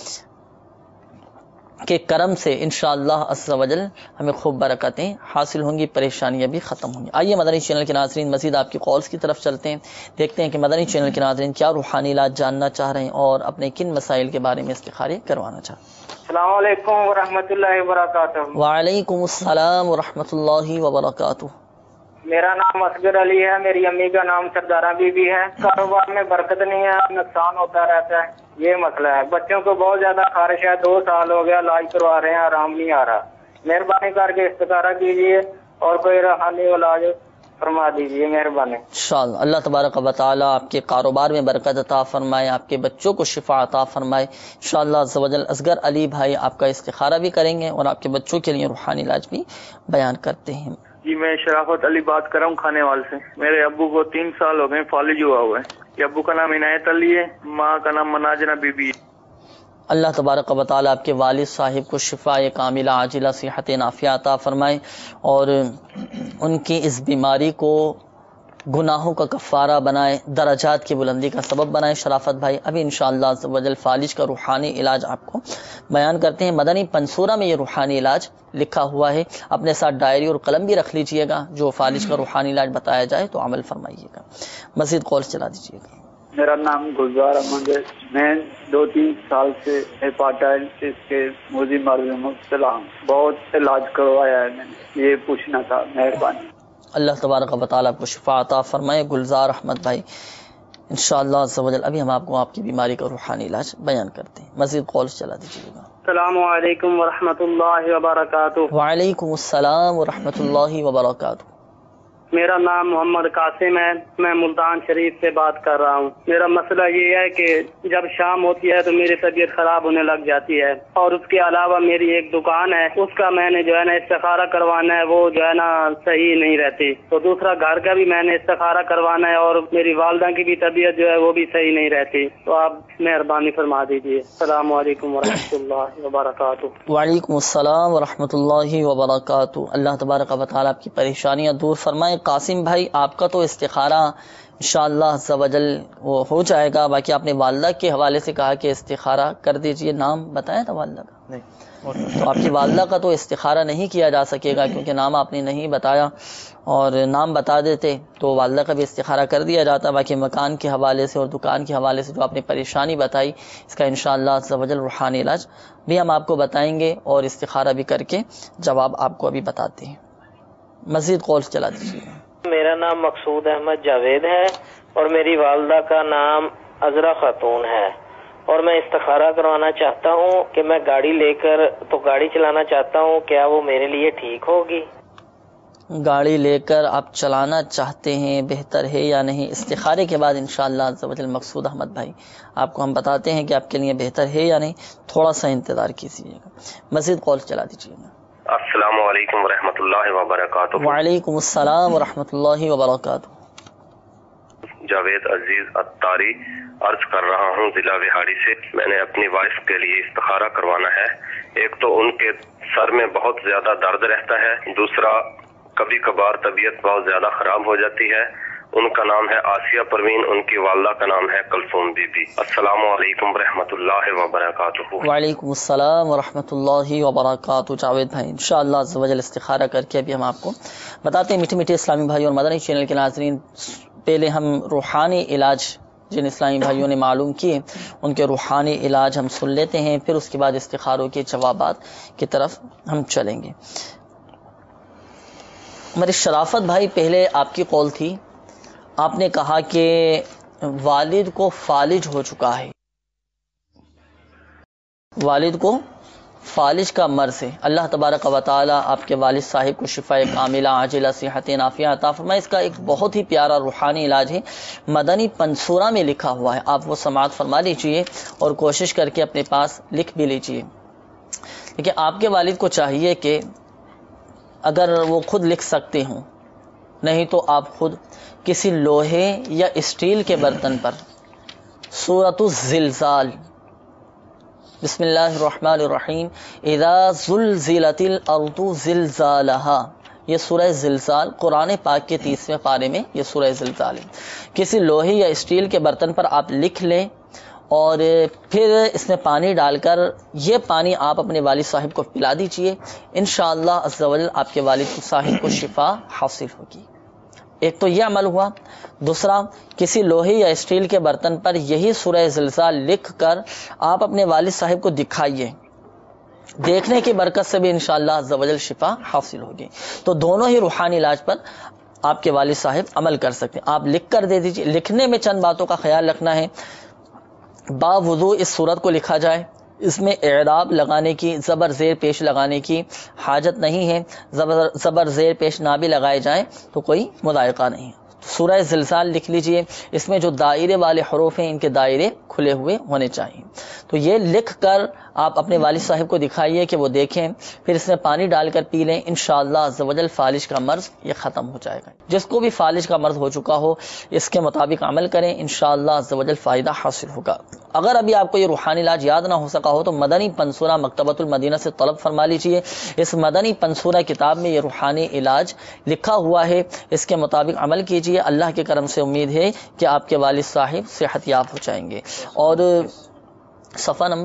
کے کرم سے انشاءاللہ عز و جل ہمیں خوب برکتیں حاصل ہوں گی، پریشانیاں بھی ختم ہوں گی. آئیے مدنی چینل کے ناظرین مزید آپ کی کالز کی طرف چلتے ہیں، دیکھتے ہیں کہ مدنی چینل کے ناظرین کیا روحانی علاج جاننا چاہ رہے ہیں اور اپنے کن مسائل کے بارے میں استخارے کروانا چاہتے ہیں. السلام علیکم ورحمۃ اللہ وبرکاتہ. وعلیکم السلام ورحمۃ اللہ وبرکاتہ. میرا نام اصغر علی ہے، میری امی کا نام سردارہ بی بی ہے. کاروبار میں برکت نہیں ہے، نقصان ہوتا رہتا ہے، یہ مسئلہ ہے. بچوں کو بہت زیادہ خارش ہے، 2 سال ہو گیا علاج کروا رہے ہیں، آرام نہیں آ رہا. مہربانی کر کے استخارہ کیجیے اور کوئی روحانی علاج فرما دیجیے، مہربانی. انشاءاللہ اللہ تبارک و تعالی آپ کے کاروبار میں برکت عطا فرمائے، آپ کے بچوں کو شفا عطا فرمائے. انشاءاللہ عز و جل اصغر علی بھائی آپ کا استخارہ بھی کریں گے اور آپ کے بچوں کے لیے روحانی علاج بھی بیان کرتے ہیں. جی میں شرافت علی بات کر رہا ہوں کھانے وال سے. میرے ابو کو 3 سال ہو گئے فالج ہوا ہوا ہے. کہ ابو کا نام عنایت علی ہے، ماں کا نام مناجنہ بی بی ہے. اللہ تبارک و تعالی آپ کے والد صاحب کو شفا کاملہ عاجلہ صحت نافیہ عطا فرمائے اور ان کی اس بیماری کو گناہوں کا کفارہ بنائے، درجات کی بلندی کا سبب بنائے. شرافت بھائی ابھی انشاءاللہ عز و جل فالج کا روحانی علاج آپ کو بیان کرتے ہیں. مدنی پنصورہ میں یہ روحانی علاج لکھا ہوا ہے، اپنے ساتھ ڈائری اور قلم بھی رکھ لیجئے گا. جو فالج کا روحانی علاج بتایا جائے تو عمل فرمائیے گا. مزید قول چلا دیجئے گا. میرا نام گلزار احمد ہے. میں 2-3 سال سے ہیپاٹائٹس کے موذی مرض میں مبتلا ہوں. بہت علاج کروایا ہے میں نے، یہ پوچھنا تھا، مہربانی. اللہ تبارک و تعالیٰ آپ کو شفا عطا فرمائے. گلزار احمد بھائی انشاءاللہ عز و جل ابھی ہم آپ کو آپ کی بیماری کا روحانی علاج بیان کرتے ہیں. مزید قول چلا دیجیے گا. السلام علیکم ورحمۃ اللہ وبرکاتہ. وعلیکم السلام ورحمۃ اللہ وبرکاتہ. میرا نام محمد قاسم ہے، میں ملتان شریف سے بات کر رہا ہوں. میرا مسئلہ یہ ہے کہ جب شام ہوتی ہے تو میری طبیعت خراب ہونے لگ جاتی ہے، اور اس کے علاوہ میری ایک دکان ہے، اس کا میں نے جو ہے نا استخارہ کروانا ہے، وہ جو ہے نا صحیح نہیں رہتی. تو دوسرا گھر کا بھی میں نے استخارہ کروانا ہے، اور میری والدہ کی بھی طبیعت جو ہے وہ بھی صحیح نہیں رہتی. تو آپ مہربانی فرما دیجیے. السلام علیکم ورحمۃ اللہ وبرکاتہ. وعلیکم السلام ورحمۃ اللہ وبرکاتہ. اللہ تبارک و تعالیٰ آپ کی پریشانیاں دور فرمائے. قاسم بھائی آپ کا تو استخارہ انشاءاللہ عز و جل وہ ہو جائے گا. باقی آپ نے والدہ کے حوالے سے کہا کہ استخارہ کر دیجئے، نام بتایا تھا والدہ کا؟ نہیں. تو آپ کی والدہ کا تو استخارہ نہیں کیا جا سکے گا کیونکہ نام آپ نے نہیں بتایا، اور نام بتا دیتے تو والدہ کا بھی استخارہ کر دیا جاتا. باقی مکان کے حوالے سے اور دکان کے حوالے سے جو آپ نے پریشانی بتائی، اس کا انشاءاللہ عز و جل روحانی علاج بھی ہم آپ کو بتائیں گے اور استخارہ بھی کر کے جواب آپ کو ابھی بتاتے ہیں. مزید قول چلا دیجیے. میرا نام مقصود احمد جاوید ہے اور میری والدہ کا نام عذرا خاتون ہے، اور میں استخارہ کروانا چاہتا ہوں کہ میں گاڑی لے کر تو گاڑی چلانا چاہتا ہوں، کیا وہ میرے لیے ٹھیک ہوگی؟ گاڑی لے کر آپ چلانا چاہتے ہیں، بہتر ہے یا نہیں؟ استخارے کے بعد انشاءاللہ عز و جل مقصود احمد بھائی آپ کو ہم بتاتے ہیں کہ آپ کے لیے بہتر ہے یا نہیں. تھوڑا سا انتظار کیجیے گا. مزید قول چلا دیجیے گا. السلام علیکم ورحمۃ اللہ وبرکاتہ. وعلیکم السلام ورحمۃ اللہ وبرکاتہ. جاوید عزیز اتاری عرض کر رہا ہوں ضلع وہاڑی سے. میں نے اپنی وائف کے لیے استخارہ کروانا ہے. ایک تو ان کے سر میں بہت زیادہ درد رہتا ہے، دوسرا کبھی کبھار طبیعت بہت زیادہ خراب ہو جاتی ہے. ان کا نام ہے آسیہ پروین، ان کی والدہ کا نام ہے کلثوم بی بی. السلام علیکم ورحمۃ اللہ وبرکاتہ. وعلیکم السلام ورحمۃ اللہ وبرکاتہ. جاوید بھائی انشاءاللہ عز و جل استخارہ کر کے ابھی ہم آپ کو بتاتے ہیں. میٹھے میٹھے اسلامی بھائی اور مدنی چینل کے ناظرین، پہلے ہم روحانی علاج جن اسلامی بھائیوں نے معلوم کیے ان کے روحانی علاج ہم سن لیتے ہیں، پھر اس کے بعد استخاروں کے جوابات کی طرف ہم چلیں گے. میرے شرافت بھائی پہلے آپ کی قول تھی، آپ نے کہا کہ والد کو فالج ہو چکا ہے، والد کو فالج کا مرض ہے. اللہ تبارک و تعالی آپ کے والد صاحب کو شفاء کاملہ عاجلہ صحت نافیہ عطا فرمائے. اس کا ایک بہت ہی پیارا روحانی علاج ہے، مدنی پنصورہ میں لکھا ہوا ہے. آپ وہ سماعت فرما لیجئے اور کوشش کر کے اپنے پاس لکھ بھی لیجئے. لیکن آپ کے والد کو چاہیے کہ اگر وہ خود لکھ سکتے ہوں، نہیں تو آپ خود کسی لوہے یا اسٹیل کے برتن پر سورۃ الزلزال، بسم اللہ الرحمن الرحیم، اذا زلزلت الارض زلزالها، یہ سورہ زلزال قرآن پاک کے 30ویں پارے میں یہ سورہ زلزال ہے. کسی لوہے یا اسٹیل کے برتن پر آپ لکھ لیں اور پھر اس میں پانی ڈال کر یہ پانی آپ اپنے والد صاحب کو پلا دیجئے. انشاءاللہ عز و جل آپ کے والد صاحب کو شفا حاصل ہوگی. ایک تو یہ عمل ہوا. دوسرا، کسی لوہے یا اسٹیل کے برتن پر یہی سورہ زلزال لکھ کر آپ اپنے والد صاحب کو دکھائیے، دیکھنے کی برکت سے بھی انشاءاللہ عز و جل شفا حاصل ہوگی. تو دونوں ہی روحانی علاج پر آپ کے والد صاحب عمل کر سکتے ہیں. آپ لکھ کر دے دیجیے. لکھنے میں چند باتوں کا خیال رکھنا ہے. با وضو اس صورت کو لکھا جائے. اس میں اعراب لگانے کی، زبر زیر پیش لگانے کی حاجت نہیں ہے. زبر زیر پیش نہ بھی لگائے جائیں تو کوئی مضائقہ نہیں. سورہ زلزال لکھ لیجئے. اس میں جو دائرے والے حروف ہیں ان کے دائرے کھلے ہوئے ہونے چاہیے. تو یہ لکھ کر آپ اپنے والد صاحب کو دکھائیے کہ وہ دیکھیں، پھر اس میں پانی ڈال کر پی لیں. انشاءاللہ عز و جل فالج کا مرض یہ ختم ہو جائے گا. جس کو بھی فالج کا مرض ہو چکا ہو اس کے مطابق عمل کریں، انشاءاللہ عز و جل فائدہ حاصل ہوگا. اگر ابھی آپ کو یہ روحانی علاج یاد نہ ہو سکا ہو تو مدنی پنسورہ مکتبۃ المدینہ سے طلب فرما لیجئے. اس مدنی پنسورہ کتاب میں یہ روحانی علاج لکھا ہوا ہے، اس کے مطابق عمل کیجئے. اللہ کے کرم سے امید ہے کہ آپ کے والد صاحب صحت یاب ہو جائیں گے. اور صفحہ نمبر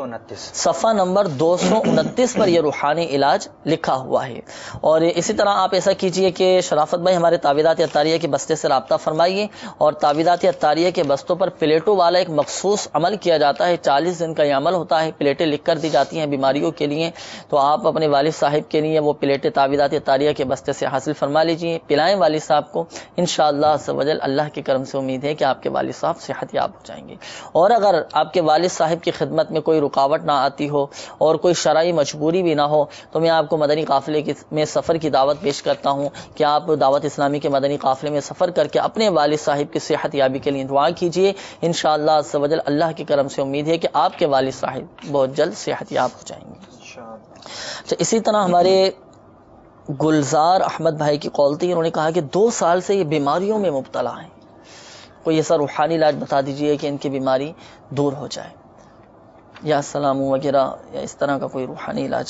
229 پر یہ روحانی علاج لکھا ہوا ہے. اور اسی طرح آپ ایسا کیجئے کہ شرافت بھائی ہمارے تعویذات اطاریہ کے بستے سے رابطہ فرمائیے، اور تعویذات اطاریہ کے بستوں پر پلیٹوں والا ایک مخصوص عمل کیا جاتا ہے. 40 دن کا یہ عمل ہوتا ہے. پلیٹیں لکھ کر دی جاتی ہیں بیماریوں کے لیے. تو آپ اپنے والد صاحب کے لیے وہ پلیٹیں تعویذات اطاریہ کے بستے سے حاصل فرما لیجیے. پلائیں والد صاحب کو. انشاءاللہ عز و جل اللہ کے کرم سے امید ہے کہ آپ کے والد صاحب صحت یاب ہو جائیں گے. اور اگر آپ کے والد صاحب کی خدمت میں کوئی رکاوٹ نہ آتی ہو اور کوئی شرعی مجبوری بھی نہ ہو تو میں آپ کو مدنی قافلے میں سفر کی دعوت پیش کرتا ہوں کہ آپ دعوت اسلامی کے مدنی قافلے میں سفر کر کے اپنے والد صاحب کی صحت یابی کے لیے دعا کیجیے. انشاءاللہ عز و جل اللہ کی کرم سے امید ہے کہ آپ کے والد صاحب بہت جلد صحت یاب ہو جائیں گے. اچھا، اسی طرح ہمارے گلزار احمد بھائی کی قول تھی. انہوں نے کہا کہ 2 سال سے یہ بیماریوں میں مبتلا ہیں. کوئی ایسا روحانی علاج بتا دیجئے کہ ان کی بیماری دور ہو جائے، یا سلام وغیرہ، یا اس طرح کا کوئی روحانی علاج.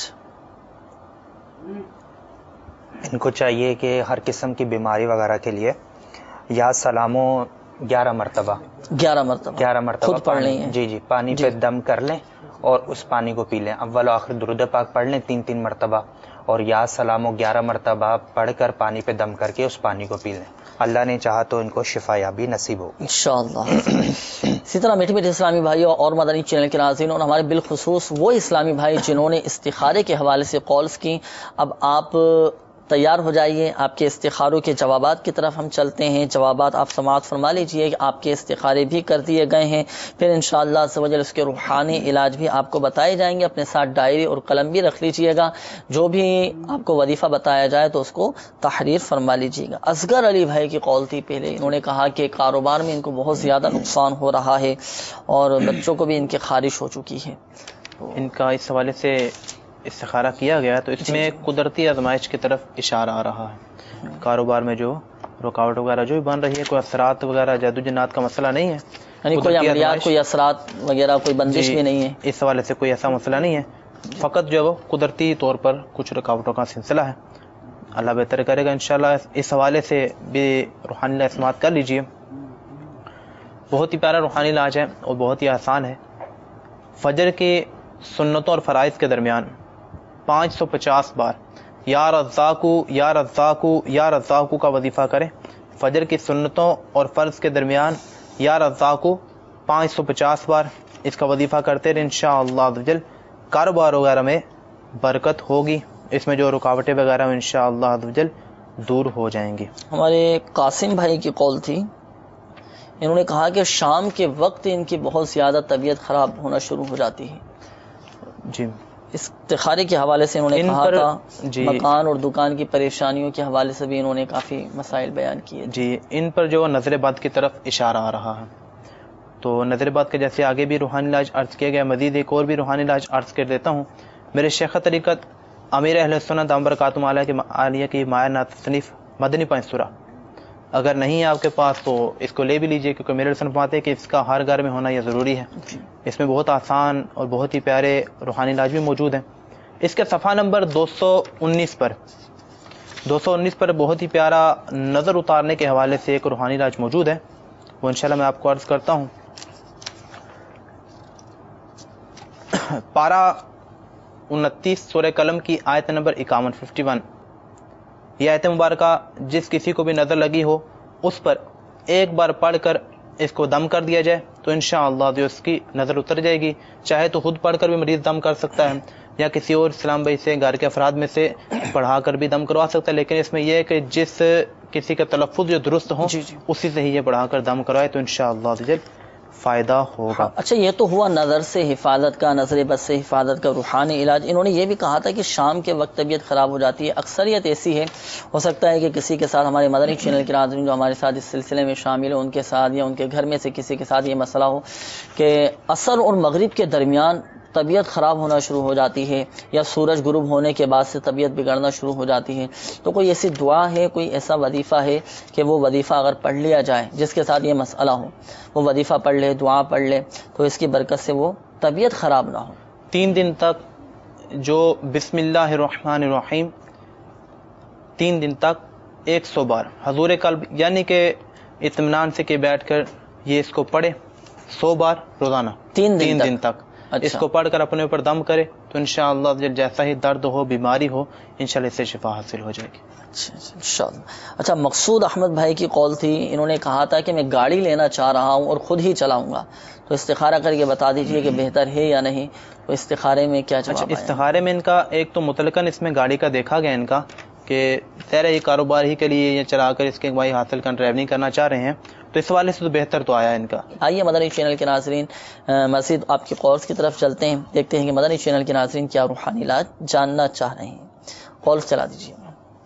ان کو چاہیے کہ ہر قسم کی بیماری وغیرہ کے لیے یا سلامو 11 مرتبہ خود پڑھ لیں. جی پانی پہ دم کر لیں اور اس پانی کو پی لیں. اول و آخر درود پاک پڑھ لیں 3 مرتبہ، اور یا سلامو 11 مرتبہ پڑھ کر پانی پہ دم کر کے اس پانی کو پی لیں. اللہ نے چاہا تو ان کو شفا یابی نصیب ہو انشاءاللہ. اسی طرح میٹھے میٹھے اسلامی بھائیوں اور مدنی چینل کے ناظرین، اور ہمارے بالخصوص وہ اسلامی بھائی جنہوں نے استخارے کے حوالے سے کالز کی، اب آپ تیار ہو جائیے. آپ کے استخاروں کے جوابات کی طرف ہم چلتے ہیں. جوابات آپ سماعت فرما لیجئے کہ آپ کے استخارے بھی کر دیے گئے ہیں. پھر انشاءاللہ عز و جل اس کے روحانی علاج بھی آپ کو بتائے جائیں گے. اپنے ساتھ ڈائری اور قلم بھی رکھ لیجئے گا. جو بھی آپ کو وظیفہ بتایا جائے تو اس کو تحریر فرما لیجئے گا. اصغر علی بھائی کی قول تھی پہلے. انہوں نے کہا کہ کاروبار میں ان کو بہت زیادہ نقصان ہو رہا ہے اور بچوں کو بھی ان کی خارش ہو چکی ہے. ان کا اس حوالے سے استخارہ کیا گیا تو اس میں قدرتی آزمائش کی طرف اشارہ آ رہا ہے. کاروبار میں جو رکاوٹ وغیرہ جو بھی بن رہی ہے، کوئی اثرات وغیرہ جادو جنات کا مسئلہ نہیں ہے، یعنی کوئی عملیات، کوئی اثرات وغیرہ، کوئی بندش بھی نہیں ہے. اس حوالے سے کوئی ایسا مسئلہ نہیں ہے. فقط جو وہ قدرتی طور پر کچھ رکاوٹوں کا سلسلہ ہے. اللہ بہتر کرے گا انشاءاللہ. اس حوالے سے بھی روحانی علاج سماعت کر لیجئے. بہت ہی پیارا روحانی علاج ہے اور بہت ہی آسان ہے. فجر کے سنتوں اور فرائض کے درمیان 550 بار یا رزاقو یا رزاقو یا رزاقو کا وظیفہ کریں. فجر کی سنتوں اور فرض کے درمیان یا رزاقو 550 بار اس کا وظیفہ کرتے رہیں. انشاءاللہ عزوجل کاروبار وغیرہ میں برکت ہوگی. اس میں جو رکاوٹیں وغیرہ انشاءاللہ عزوجل دور ہو جائیں گی. ہمارے قاسم بھائی کی قول تھی. انہوں نے کہا کہ شام کے وقت ان کی بہت زیادہ طبیعت خراب ہونا شروع ہو جاتی ہے. جی، استخارے کے حوالے سے انہوں نے کہا تھا. مکان اور دکان کی پریشانیوں کے حوالے سے بھی انہوں نے کافی مسائل بیان کیے. جی، ان پر جو نظر بد کی طرف اشارہ آ رہا ہے. تو نظر بد کے جیسے آگے بھی روحانی علاج عرض کیا گیا، مزید ایک اور بھی روحانی علاج عرض کر دیتا ہوں. میرے شیخ طریقت امیر اہل سنت دامت برکاتہم عالیہ کی مایہ نعت تصنیف مدنی پنسورہ اگر نہیں ہے آپ کے پاس تو اس کو لے بھی لیجئے، کیونکہ میرے رسول فرماتے ہیں کہ اس کا ہر گھر میں ہونا یہ ضروری ہے. اس میں بہت آسان اور بہت ہی پیارے روحانی علاج بھی موجود ہیں. اس کے صفحہ نمبر 219 پر بہت ہی پیارا نظر اتارنے کے حوالے سے ایک روحانی علاج موجود ہے. وہ انشاءاللہ میں آپ کو عرض کرتا ہوں. پارہ 29 سورہ قلم کی آیت نمبر 51 یہ آیت مبارکہ جس کسی کو بھی نظر لگی ہو اس پر ایک بار پڑھ کر اس کو دم کر دیا جائے تو انشاءاللہ جو اس کی نظر اتر جائے گی. چاہے تو خود پڑھ کر بھی مریض دم کر سکتا ہے یا کسی اور اسلام بھائی سے گھر کے افراد میں سے پڑھا کر بھی دم کروا سکتا ہے. لیکن اس میں یہ ہے کہ جس کسی کا تلفظ جو درست ہو اسی سے ہی یہ پڑھا کر دم کرائے تو انشاءاللہ فائدہ ہوگا. اچھا یہ تو ہوا نظر سے حفاظت کا، نظر بد سے حفاظت کا روحانی علاج. انہوں نے یہ بھی کہا تھا کہ شام کے وقت طبیعت خراب ہو جاتی ہے. اکثریت ایسی ہے، ہو سکتا ہے کہ کسی کے ساتھ، ہمارے مدنی چینل کے ناظرین جو ہمارے ساتھ اس سلسلے میں شامل ہیں ان کے ساتھ یا ان کے گھر میں سے کسی کے ساتھ یہ مسئلہ ہو کہ عصر اور مغرب کے درمیان طبیعت خراب ہونا شروع ہو جاتی ہے، یا سورج غروب ہونے کے بعد سے طبیعت بگڑنا شروع ہو جاتی ہے. تو کوئی ایسی دعا ہے، کوئی ایسا وظیفہ ہے کہ وہ وظیفہ اگر پڑھ لیا جائے، جس کے ساتھ یہ مسئلہ ہو، وہ وظیفہ پڑھ لے، دعا پڑھ لے، تو اس کی برکت سے وہ طبیعت خراب نہ ہو؟ 3 دن تک جو بسم اللہ الرحمن الرحیم 3 دن تک 100 بار حضور قلب، یعنی کہ اطمینان سے کہ بیٹھ کر یہ اس کو پڑھے 100 بار روزانہ 3 دن تک. اس کو پڑھ کر اپنے اوپر دم کرے تو انشاءاللہ جیسا ہی درد ہو، بیماری ہو، انشاءاللہ اس سے شفا حاصل ہو جائے گی. اچھا مقصود احمد بھائی کی قول تھی، انہوں نے کہا تھا کہ میں گاڑی لینا چاہ رہا ہوں اور خود ہی چلاؤں گا، تو استخارہ کر کے بتا دیجئے کہ بہتر ہے یا نہیں. تو استخارے میں کیا جواب؟ استخارے میں ان کا ایک تو مطلقاً اس میں گاڑی کا دیکھا گیا ان کا کہ ظاہر یہ کاروبار ہی کے لیے یہ چلا کر اس کے بھائی حاصل کر ڈرائیونگ کرنا چاہ رہے ہیں، تو اس حوالے سے تو بہتر تو آیا ان کا. آئیے مدنی چینل کے ناظرین مزید آپ کی کالز کی طرف چلتے ہیں، دیکھتے ہیں کہ مدنی چینل کے ناظرین کیا روحانی علاج جاننا چاہ رہے ہیں. کالز چلا دیجیے.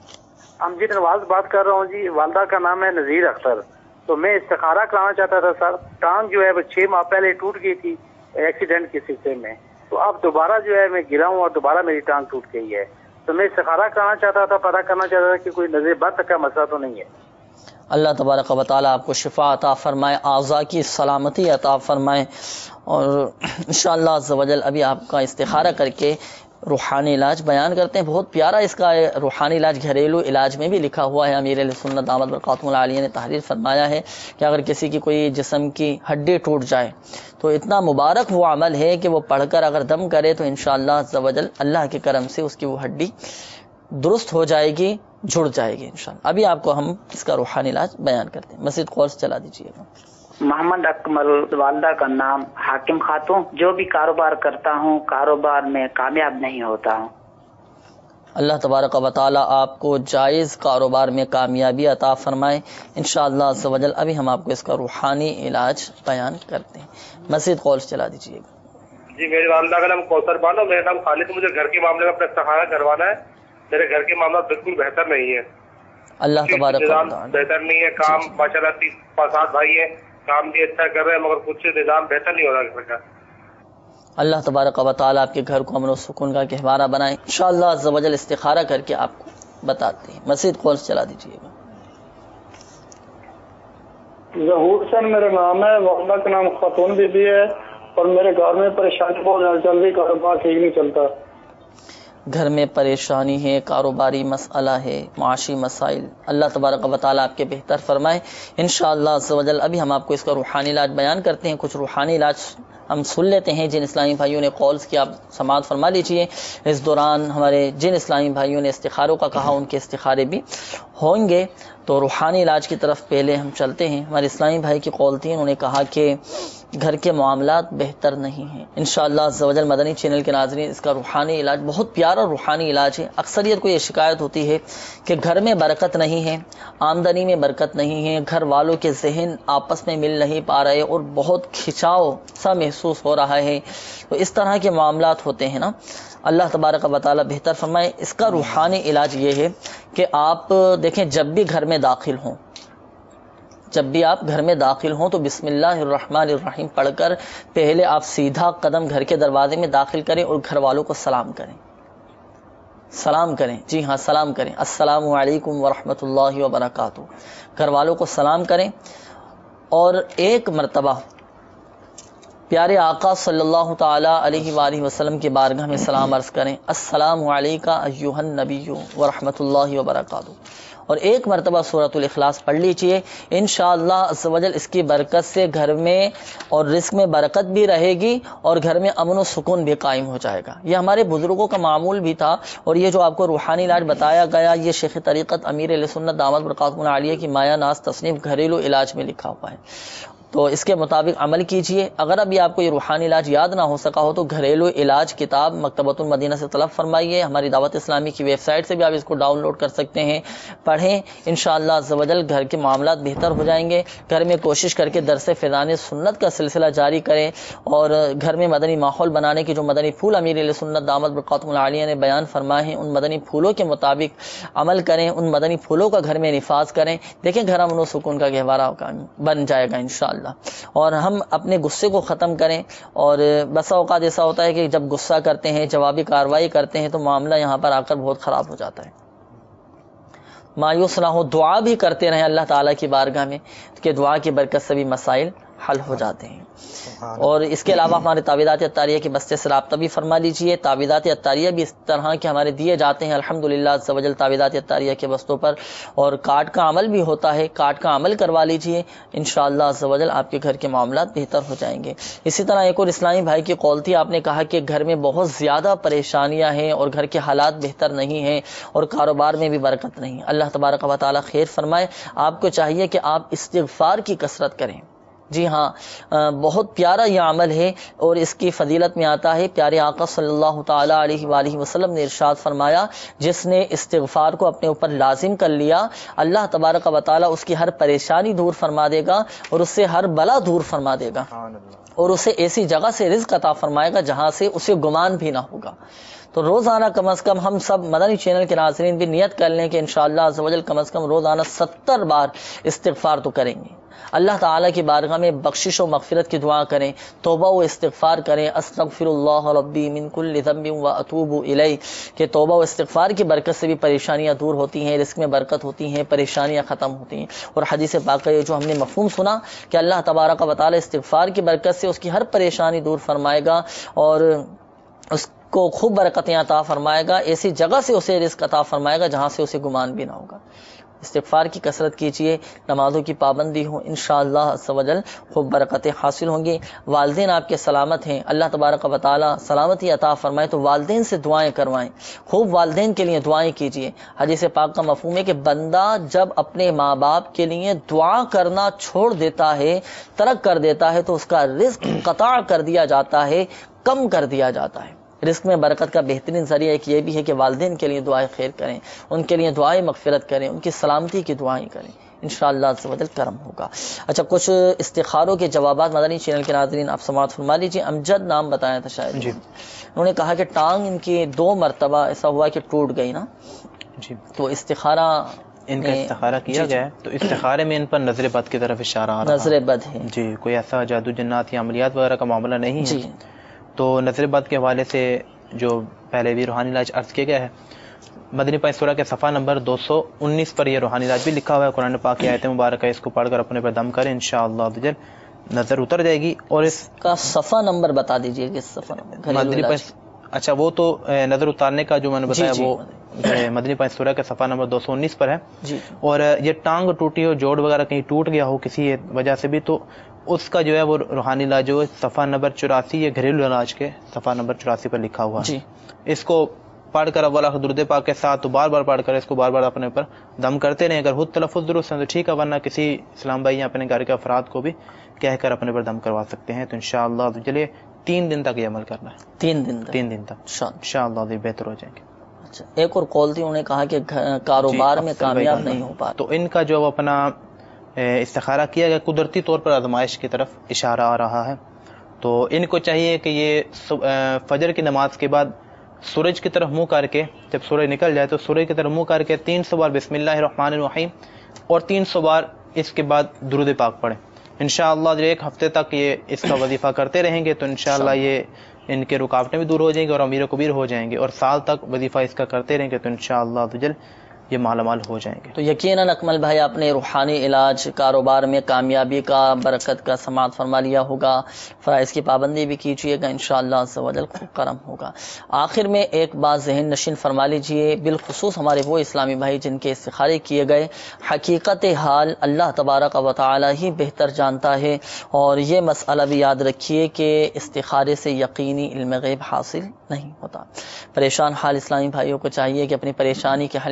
ہم جی نواز بات کر رہا ہوں جی، والدہ کا نام ہے نذیر اختر. تو میں استخارہ کرانا چاہتا تھا سر. ٹانگ جو ہے وہ 6 ماہ پہلے ٹوٹ گئی تھی ایکسیڈنٹ کے سلسلے میں، تو اب دوبارہ جو ہے میں گرا ہوں اور دوبارہ میری ٹانگ ٹوٹ گئی ہے. تو میں استخارہ کرانا چاہتا تھا، پتہ کرنا چاہتا تھا کہ کوئی نظر بد کا مسئلہ تو نہیں ہے. اللہ تبارک و تعالیٰ آپ کو شفا عطا فرمائے، اعضاء کی سلامتی عطا فرمائے، اور انشاءاللہ عز و جل ابھی آپ کا استخارہ کر کے روحانی علاج بیان کرتے ہیں. بہت پیارا اس کا روحانی علاج گھریلو علاج میں بھی لکھا ہوا ہے. امیر اہل سنت دامت برکاتہم العالیہ نے تحریر فرمایا ہے کہ اگر کسی کی کوئی جسم کی ہڈی ٹوٹ جائے تو اتنا مبارک وہ عمل ہے کہ وہ پڑھ کر اگر دم کرے تو انشاءاللہ عز و جل اللہ کے کرم سے اس کی وہ ہڈی درست ہو جائے گی، جڑ جائے گی انشاءاللہ. ابھی آپ کو ہم اس کا روحانی علاج بیان کرتے ہیں. مزید کالز چلا دیجیے گا. محمد اکمل، والدہ کا نام حاکم خاتون. جو بھی کاروبار کرتا ہوں کاروبار میں کامیاب نہیں ہوتا ہوں. اللہ تبارک و تعالی آپ کو جائز کاروبار میں کامیابی عطا فرمائے انشاءاللہ عز و جل. ابھی ہم آپ کو اس کا روحانی علاج بیان کرتے ہیں. مزید کالز چلا دیجیے گا. جی میری والدہ کا نام کوثر بانو، میرا نام خالد. مجھے گھر کے معاملے میں اپنا استخارہ کروانا ہے. میرے گھر کے معاملات بالکل بہتر نہیں ہے. اللہ تبارک و تعالی بہتر نہیں ہے. کام ماشاءاللہ 5-7 بھائی ہیں، کام بھی اچھا کر رہے ہیں، مگر کچھ نظام بہتر نہیں ہو رہا گھر کا. اللہ تبارک و تعالی آپ کے گھر کو امن و سکون کا گہوارہ بنائے انشاءاللہ عز و جل. استخارہ کر کے آپ کو بتاتے ہیں. مزید کالز چلا دیجیے گا. ظہور حسین میرا نام ہے، والدہ کا نام خاتون بی بی ہے، اور میرے گھر میں پریشانی بہت زیادہ چل رہی، کاروبار ٹھیک نہیں چلتا. گھر میں پریشانی ہے، کاروباری مسئلہ ہے، معاشی مسائل، اللہ تبارک و تعالیٰ آپ کے بہتر فرمائے انشاءاللہ عز و جل. ابھی ہم آپ کو اس کا روحانی علاج بیان کرتے ہیں. کچھ روحانی علاج ہم سن لیتے ہیں. جن اسلامی بھائیوں نے کالز کی آپ سماعت فرما لیجیے. اس دوران ہمارے جن اسلامی بھائیوں نے استخاروں کا کہا ان کے استخارے بھی ہوں گے. تو روحانی علاج کی طرف پہلے ہم چلتے ہیں. ہمارے اسلامی بھائی کی قول تھی، انہوں نے کہا کہ گھر کے معاملات بہتر نہیں ہیں. انشاءاللہ عز و جل مدنی چینل کے ناظرین اس کا روحانی علاج بہت پیارا روحانی علاج ہے. اکثریت کو یہ شکایت ہوتی ہے کہ گھر میں برکت نہیں ہے، آمدنی میں برکت نہیں ہے، گھر والوں کے ذہن آپس میں مل نہیں پا رہے اور بہت کھچاؤ سا محسوس ہو رہا ہے. تو اس طرح کے معاملات ہوتے ہیں نا. اللہ تبارک و تعالی بہتر فرمائے. اس کا روحانی علاج یہ ہے کہ آپ دیکھیں جب بھی گھر میں داخل ہوں، جب بھی آپ گھر میں داخل ہوں تو بسم اللہ الرحمن الرحیم پڑھ کر پہلے آپ سیدھا قدم گھر کے دروازے میں داخل کریں اور گھر والوں کو سلام کریں. سلام کریں، جی ہاں سلام کریں. السلام علیکم ورحمۃ اللہ وبرکاتہ. گھر والوں کو سلام کریں اور ایک مرتبہ پیارے آقا صلی اللہ تعالی علیہ وآلہ وسلم کی بارگاہ میں سلام عرض کریں. السلام علیکم ایھا النبی ورحمۃ اللہ وبرکاتہ. اور ایک مرتبہ سورۃ الاخلاص پڑھ لیجئے. انشاءاللہ عز و جل اس کی برکت سے گھر میں اور رزق میں برکت بھی رہے گی اور گھر میں امن و سکون بھی قائم ہو جائے گا. یہ ہمارے بزرگوں کا معمول بھی تھا اور یہ جو آپ کو روحانی علاج بتایا گیا یہ شیخ طریقت امیر اہل سنت دامت برکاتہم العالیہ کی مایہ ناز تصنیف گھریلو علاج میں لکھا ہوا ہے. تو اس کے مطابق عمل کیجئے. اگر ابھی آپ کو یہ روحانی علاج یاد نہ ہو سکا ہو تو گھریلو علاج کتاب مکتبۃ المدینہ سے طلب فرمائیے. ہماری دعوت اسلامی کی ویب سائٹ سے بھی آپ اس کو ڈاؤن لوڈ کر سکتے ہیں. پڑھیں, انشاءاللہ عز و جل گھر کے معاملات بہتر ہو جائیں گے. گھر میں کوشش کر کے درس فیضان سنت کا سلسلہ جاری کریں, اور گھر میں مدنی ماحول بنانے کی جو مدنی پھول امیر علیہ سنت دامت برکاتہم العالیہ نے بیان فرمائے ہیں, ان مدنی پھولوں کے مطابق عمل کریں, ان مدنی پھولوں کا گھر میں نفاذ کریں. دیکھیں گھر امن و سکون کا گہوارہ بن جائے گا انشاءاللہ. اور ہم اپنے غصے کو ختم کریں. اور بسا اوقات ایسا ہوتا ہے کہ جب غصہ کرتے ہیں, جوابی کارروائی کرتے ہیں, تو معاملہ یہاں پر آ کر بہت خراب ہو جاتا ہے. مایوس نہ ہو, دعا بھی کرتے رہیں اللہ تعالیٰ کی بارگاہ میں, کہ دعا کی برکت سے بھی مسائل حل ہو جاتے ہیں. اور اس کے علاوہ ہمارے تعویذات عطاریہ کے بستے سے رابطہ بھی فرما لیجئے. تعویذات عطاریہ بھی اس طرح کے ہمارے دیے جاتے ہیں الحمدللہ عز و جل تعویذات عطاریہ کے بستوں پر. اور کارڈ کا عمل بھی ہوتا ہے, کارڈ کا عمل کروا لیجئے, انشاءاللہ عز و جل آپ کے گھر کے معاملات بہتر ہو جائیں گے. اسی طرح ایک اور اسلامی بھائی کی قول تھی, آپ نے کہا کہ گھر میں بہت زیادہ پریشانیاں ہیں اور گھر کے حالات بہتر نہیں ہیں اور کاروبار میں بھی برکت نہیں. اللہ تبارک و تعالی خیر فرمائے. آپ کو چاہیے کہ آپ استغفار کی کثرت کریں. جی ہاں, بہت پیارا یہ عمل ہے اور اس کی فضیلت میں آتا ہے, پیارے آقا صلی اللہ تعالی علیہ وآلہ وسلم نے ارشاد فرمایا, جس نے استغفار کو اپنے اوپر لازم کر لیا, اللہ تبارک و تعالی اس کی ہر پریشانی دور فرما دے گا اور اس سے ہر بلا دور فرما دے گا, اور اسے ایسی جگہ سے رزق عطا فرمائے گا جہاں سے اسے گمان بھی نہ ہوگا. تو روزانہ کم از کم ہم سب مدنی چینل کے ناظرین بھی نیت کر لیں کہ انشاءاللہ عز و جل کم از کم روزانہ 70 بار استغفار تو کریں گے. اللہ تعالیٰ کی بارگاہ میں بخشش و مغفرت کی دعا کریں, توبہ و استغفار کریں. استغفر اللہ ربی من کل ذنب و اتوب الیہ, کہ توبہ و استغفار کی برکت سے بھی پریشانیاں دور ہوتی ہیں, رزق میں برکت ہوتی ہیں, پریشانیاں ختم ہوتی ہیں. اور حدیث پاک جو ہم نے مفہوم سنا کہ اللہ تبارک و تعالی استغفار کی برکت سے اس کی ہر پریشانی دور فرمائے گا اور اس کو خوب برکتیں عطا فرمائے گا, ایسی جگہ سے اسے رزق عطا فرمائے گا جہاں سے اسے گمان بھی نہ ہوگا. استغفار کی کثرت کیجئے, نمازوں کی پابندی ہو, انشاءاللہ عز و جل خوب برکتیں حاصل ہوں گی. والدین آپ کے سلامت ہیں, اللہ تبارک و تعالی سلامتی عطا فرمائے, تو والدین سے دعائیں کروائیں, خوب والدین کے لیے دعائیں کیجئے. حدیث پاک کا مفہوم ہے کہ بندہ جب اپنے ماں باپ کے لیے دعا کرنا چھوڑ دیتا ہے, ترک کر دیتا ہے, تو اس کا رزق قطع کر دیا جاتا ہے, کم کر دیا جاتا ہے. رزق میں برکت کا بہترین ذریعہ ایک یہ بھی ہے کہ والدین کے لیے دعائیں خیر کریں, ان کے لیے دعائیں مغفرت کریں, ان کی سلامتی کی دعائیں کریں, انشاءاللہ عز و جل کرم ہوگا. اچھا, کچھ استخاروں کے جوابات مدنی چینل کے ناظرین آپ سماعت فرما لیجیے. امجد نام بتایا تھا شاید جی, انہوں نے کہا کہ ٹانگ ان کی 2 مرتبہ ایسا ہوا کہ ٹوٹ گئی نا جی, تو استخارہ ان کا استخارہ کیا گیا ہے, تو استخارے میں ان پر نظر بد کی طرف اشارہ آ رہا ہے. نظر بد ہے جی, کوئی ایسا جادو جنات یا عملیات وغیرہ کا معاملہ نہیں ہے جی. تو نظر بد کے حوالے سے جو پہلے بھی روحانی علاج عرض کیا گیا ہے, مدنی پاک سورہ کے صفحہ نمبر 219 پر یہ روحانی علاج بھی لکھا ہوا ہے. قرآن پاک کی آیت مبارکہ, اس کو پڑھ کر اپنے پر دم کریں, انشاءاللہ نظر اتر جائے گی. اور اس کا صفحہ نمبر بتا دیجئے کہ صفحہ مدنی پاک, اچھا وہ تو نظر اتارنے کا جو میں نے بتایا وہ مدنی پاک سورہ کے صفحہ نمبر 219 پر ہے جی. اور یہ ٹانگ ٹوٹی ہو, جوڑ وغیرہ کہیں ٹوٹ گیا ہو کسی وجہ سے بھی, تو اس کا جو ہے وہ روحانی علاج جو صفحہ نمبر 84, یہ گھریلو علاج کے صفحہ نمبر 84 پر لکھا ہوا ہے جی. اس کو پڑھ کر اولا درود پاک کے ساتھ تو بار بار پڑھ کر اس کو بار بار اپنے پر دم کرتے رہیں. اگر خود تلفظ درست ہے تو ٹھیک ہے, ورنہ کسی اسلام بھائی یا اپنے گھر کے افراد کو بھی کہہ کر اپنے پر دم کروا سکتے ہیں. تو انشاءاللہ چلیے 3 دن تک یہ عمل کرنا ہے. 3 دن تک انشاءاللہ بہتر ہو جائیں گے. اچھا, ایک اور قول تھی, انہوں نے کہا کہ کاروبار میں کامیاب نہیں ہو پا, تو ان کا جو اپنا استخارہ کیا گیا قدرتی طور پر آزمائش کی طرف اشارہ آ رہا ہے. تو ان کو چاہیے کہ یہ فجر کی نماز کے بعد سورج کی طرف منہ کر کے, جب سورج نکل جائے تو سورج کی طرف منہ کر کے 300 بار بسم اللہ الرحمن الرحیم اور 300 بار اس کے بعد درود پاک پڑھیں. انشاءاللہ 1 ہفتے تک یہ اس کا وظیفہ کرتے رہیں گے تو انشاءاللہ یہ ان کے رکاوٹیں بھی دور ہو جائیں گی اور امیر و کبیر ہو جائیں گے, اور سال تک وظیفہ اس کا کرتے رہیں گے تو انشاءاللہ یہ مالا مال ہو جائیں گے. تو یقیناً اکمل بھائی آپ نے روحانی علاج, کاروبار میں کامیابی کا, برکت کا سماعت فرما لیا ہوگا. فرائض کی پابندی بھی کیجیے گا, انشاءاللہ عز و جل خوب کرم ہوگا. آخر میں ایک بات ذہن نشین فرما لیجئے, بالخصوص ہمارے وہ اسلامی بھائی جن کے استخارے کیے گئے, حقیقت حال اللہ تبارک و تعالی ہی بہتر جانتا ہے. اور یہ مسئلہ بھی یاد رکھیے کہ استخارے سے یقینی علم غیب حاصل نہیں ہوتا. پریشان حال اسلامی بھائیوں کو چاہیے کہ اپنی پریشانی کے حل کے لیے دعوت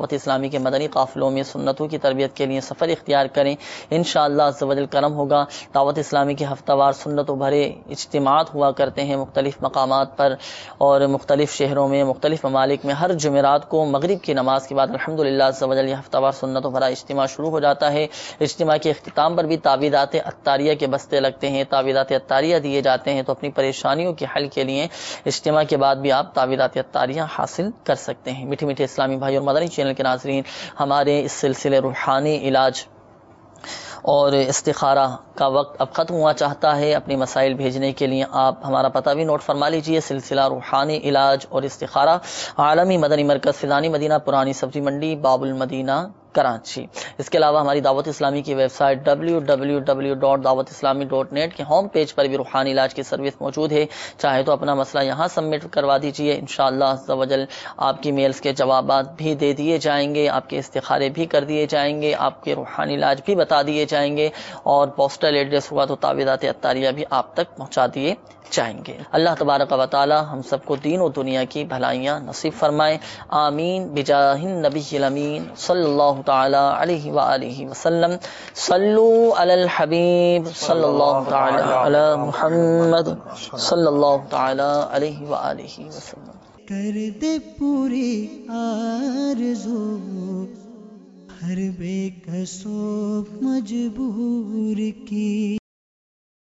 دعوت اسلامی کے مدنی قافلوں میں سنتوں کی تربیت کے لیے سفر اختیار کریں. انشاءاللہ عز و جل کرم ہوگا. دعوت اسلامی کے ہفتہ وار سنتوں بھرے اجتماعات ہوا کرتے ہیں مختلف مقامات پر اور مختلف شہروں میں، مختلف ممالک میں. ہر جمعرات کو مغرب کی نماز کے بعد الحمدللہ عز و جل یہ ہفتہ وار سنتوں بھرا اجتماع شروع ہو جاتا ہے. اجتماع کے اختتام پر بھی تعویذات عطاریہ کے بستے لگتے ہیں، تعویذات عطاریہ دیے جاتے ہیں. تو اپنی پریشانیوں کے حل کے لیے اجتماع کے بعد بھی آپ تعویذات عطاریہ حاصل کر سکتے ہیں. میٹھے میٹھے اسلامی بھائی اور مدنی چینل کے ناظرین، ہمارے اس سلسلے روحانی علاج اور استخارہ کا وقت اب ختم ہوا چاہتا ہے. اپنے مسائل بھیجنے کے لیے آپ ہمارا پتہ بھی نوٹ فرما لیجئے. سلسلہ روحانی علاج اور استخارہ، عالمی مدنی مرکز فیضانی مدینہ، پرانی سبزی منڈی، باب المدینہ، کراچی. اس کے علاوہ ہماری دعوت اسلامی کی ویب سائٹ www.dawatislami.net کے ہوم پیج پر بھی روحانی علاج کی سروس موجود ہے. چاہے تو اپنا مسئلہ یہاں سبمٹ کروا دیجئے، انشاءاللہ عز و جل آپ کی میلز کے جوابات بھی دے دیے جائیں گے، آپ کے استخارے بھی کر دیے جائیں گے، آپ کے روحانی علاج بھی بتا دیے جائیں گے، اور پوسٹل ایڈریس ہوا تو تعویذات عطاریہ بھی آپ تک پہنچا دیے جائیں گے. اللہ تبارک و تعالی ہم سب کو دین و دنیا کی بھلائیاں نصیب فرمائے. آمین بجاہ النبی الامین صلی اللہ تعالی علیہ وآلہ وسلم. صلو علی الحبیب صلی اللہ تعالی علی محمد صلی اللہ تعالی علیہ وآلہ وسلم. کر دے پوری آرزو ہر بے کسو مجبور کی.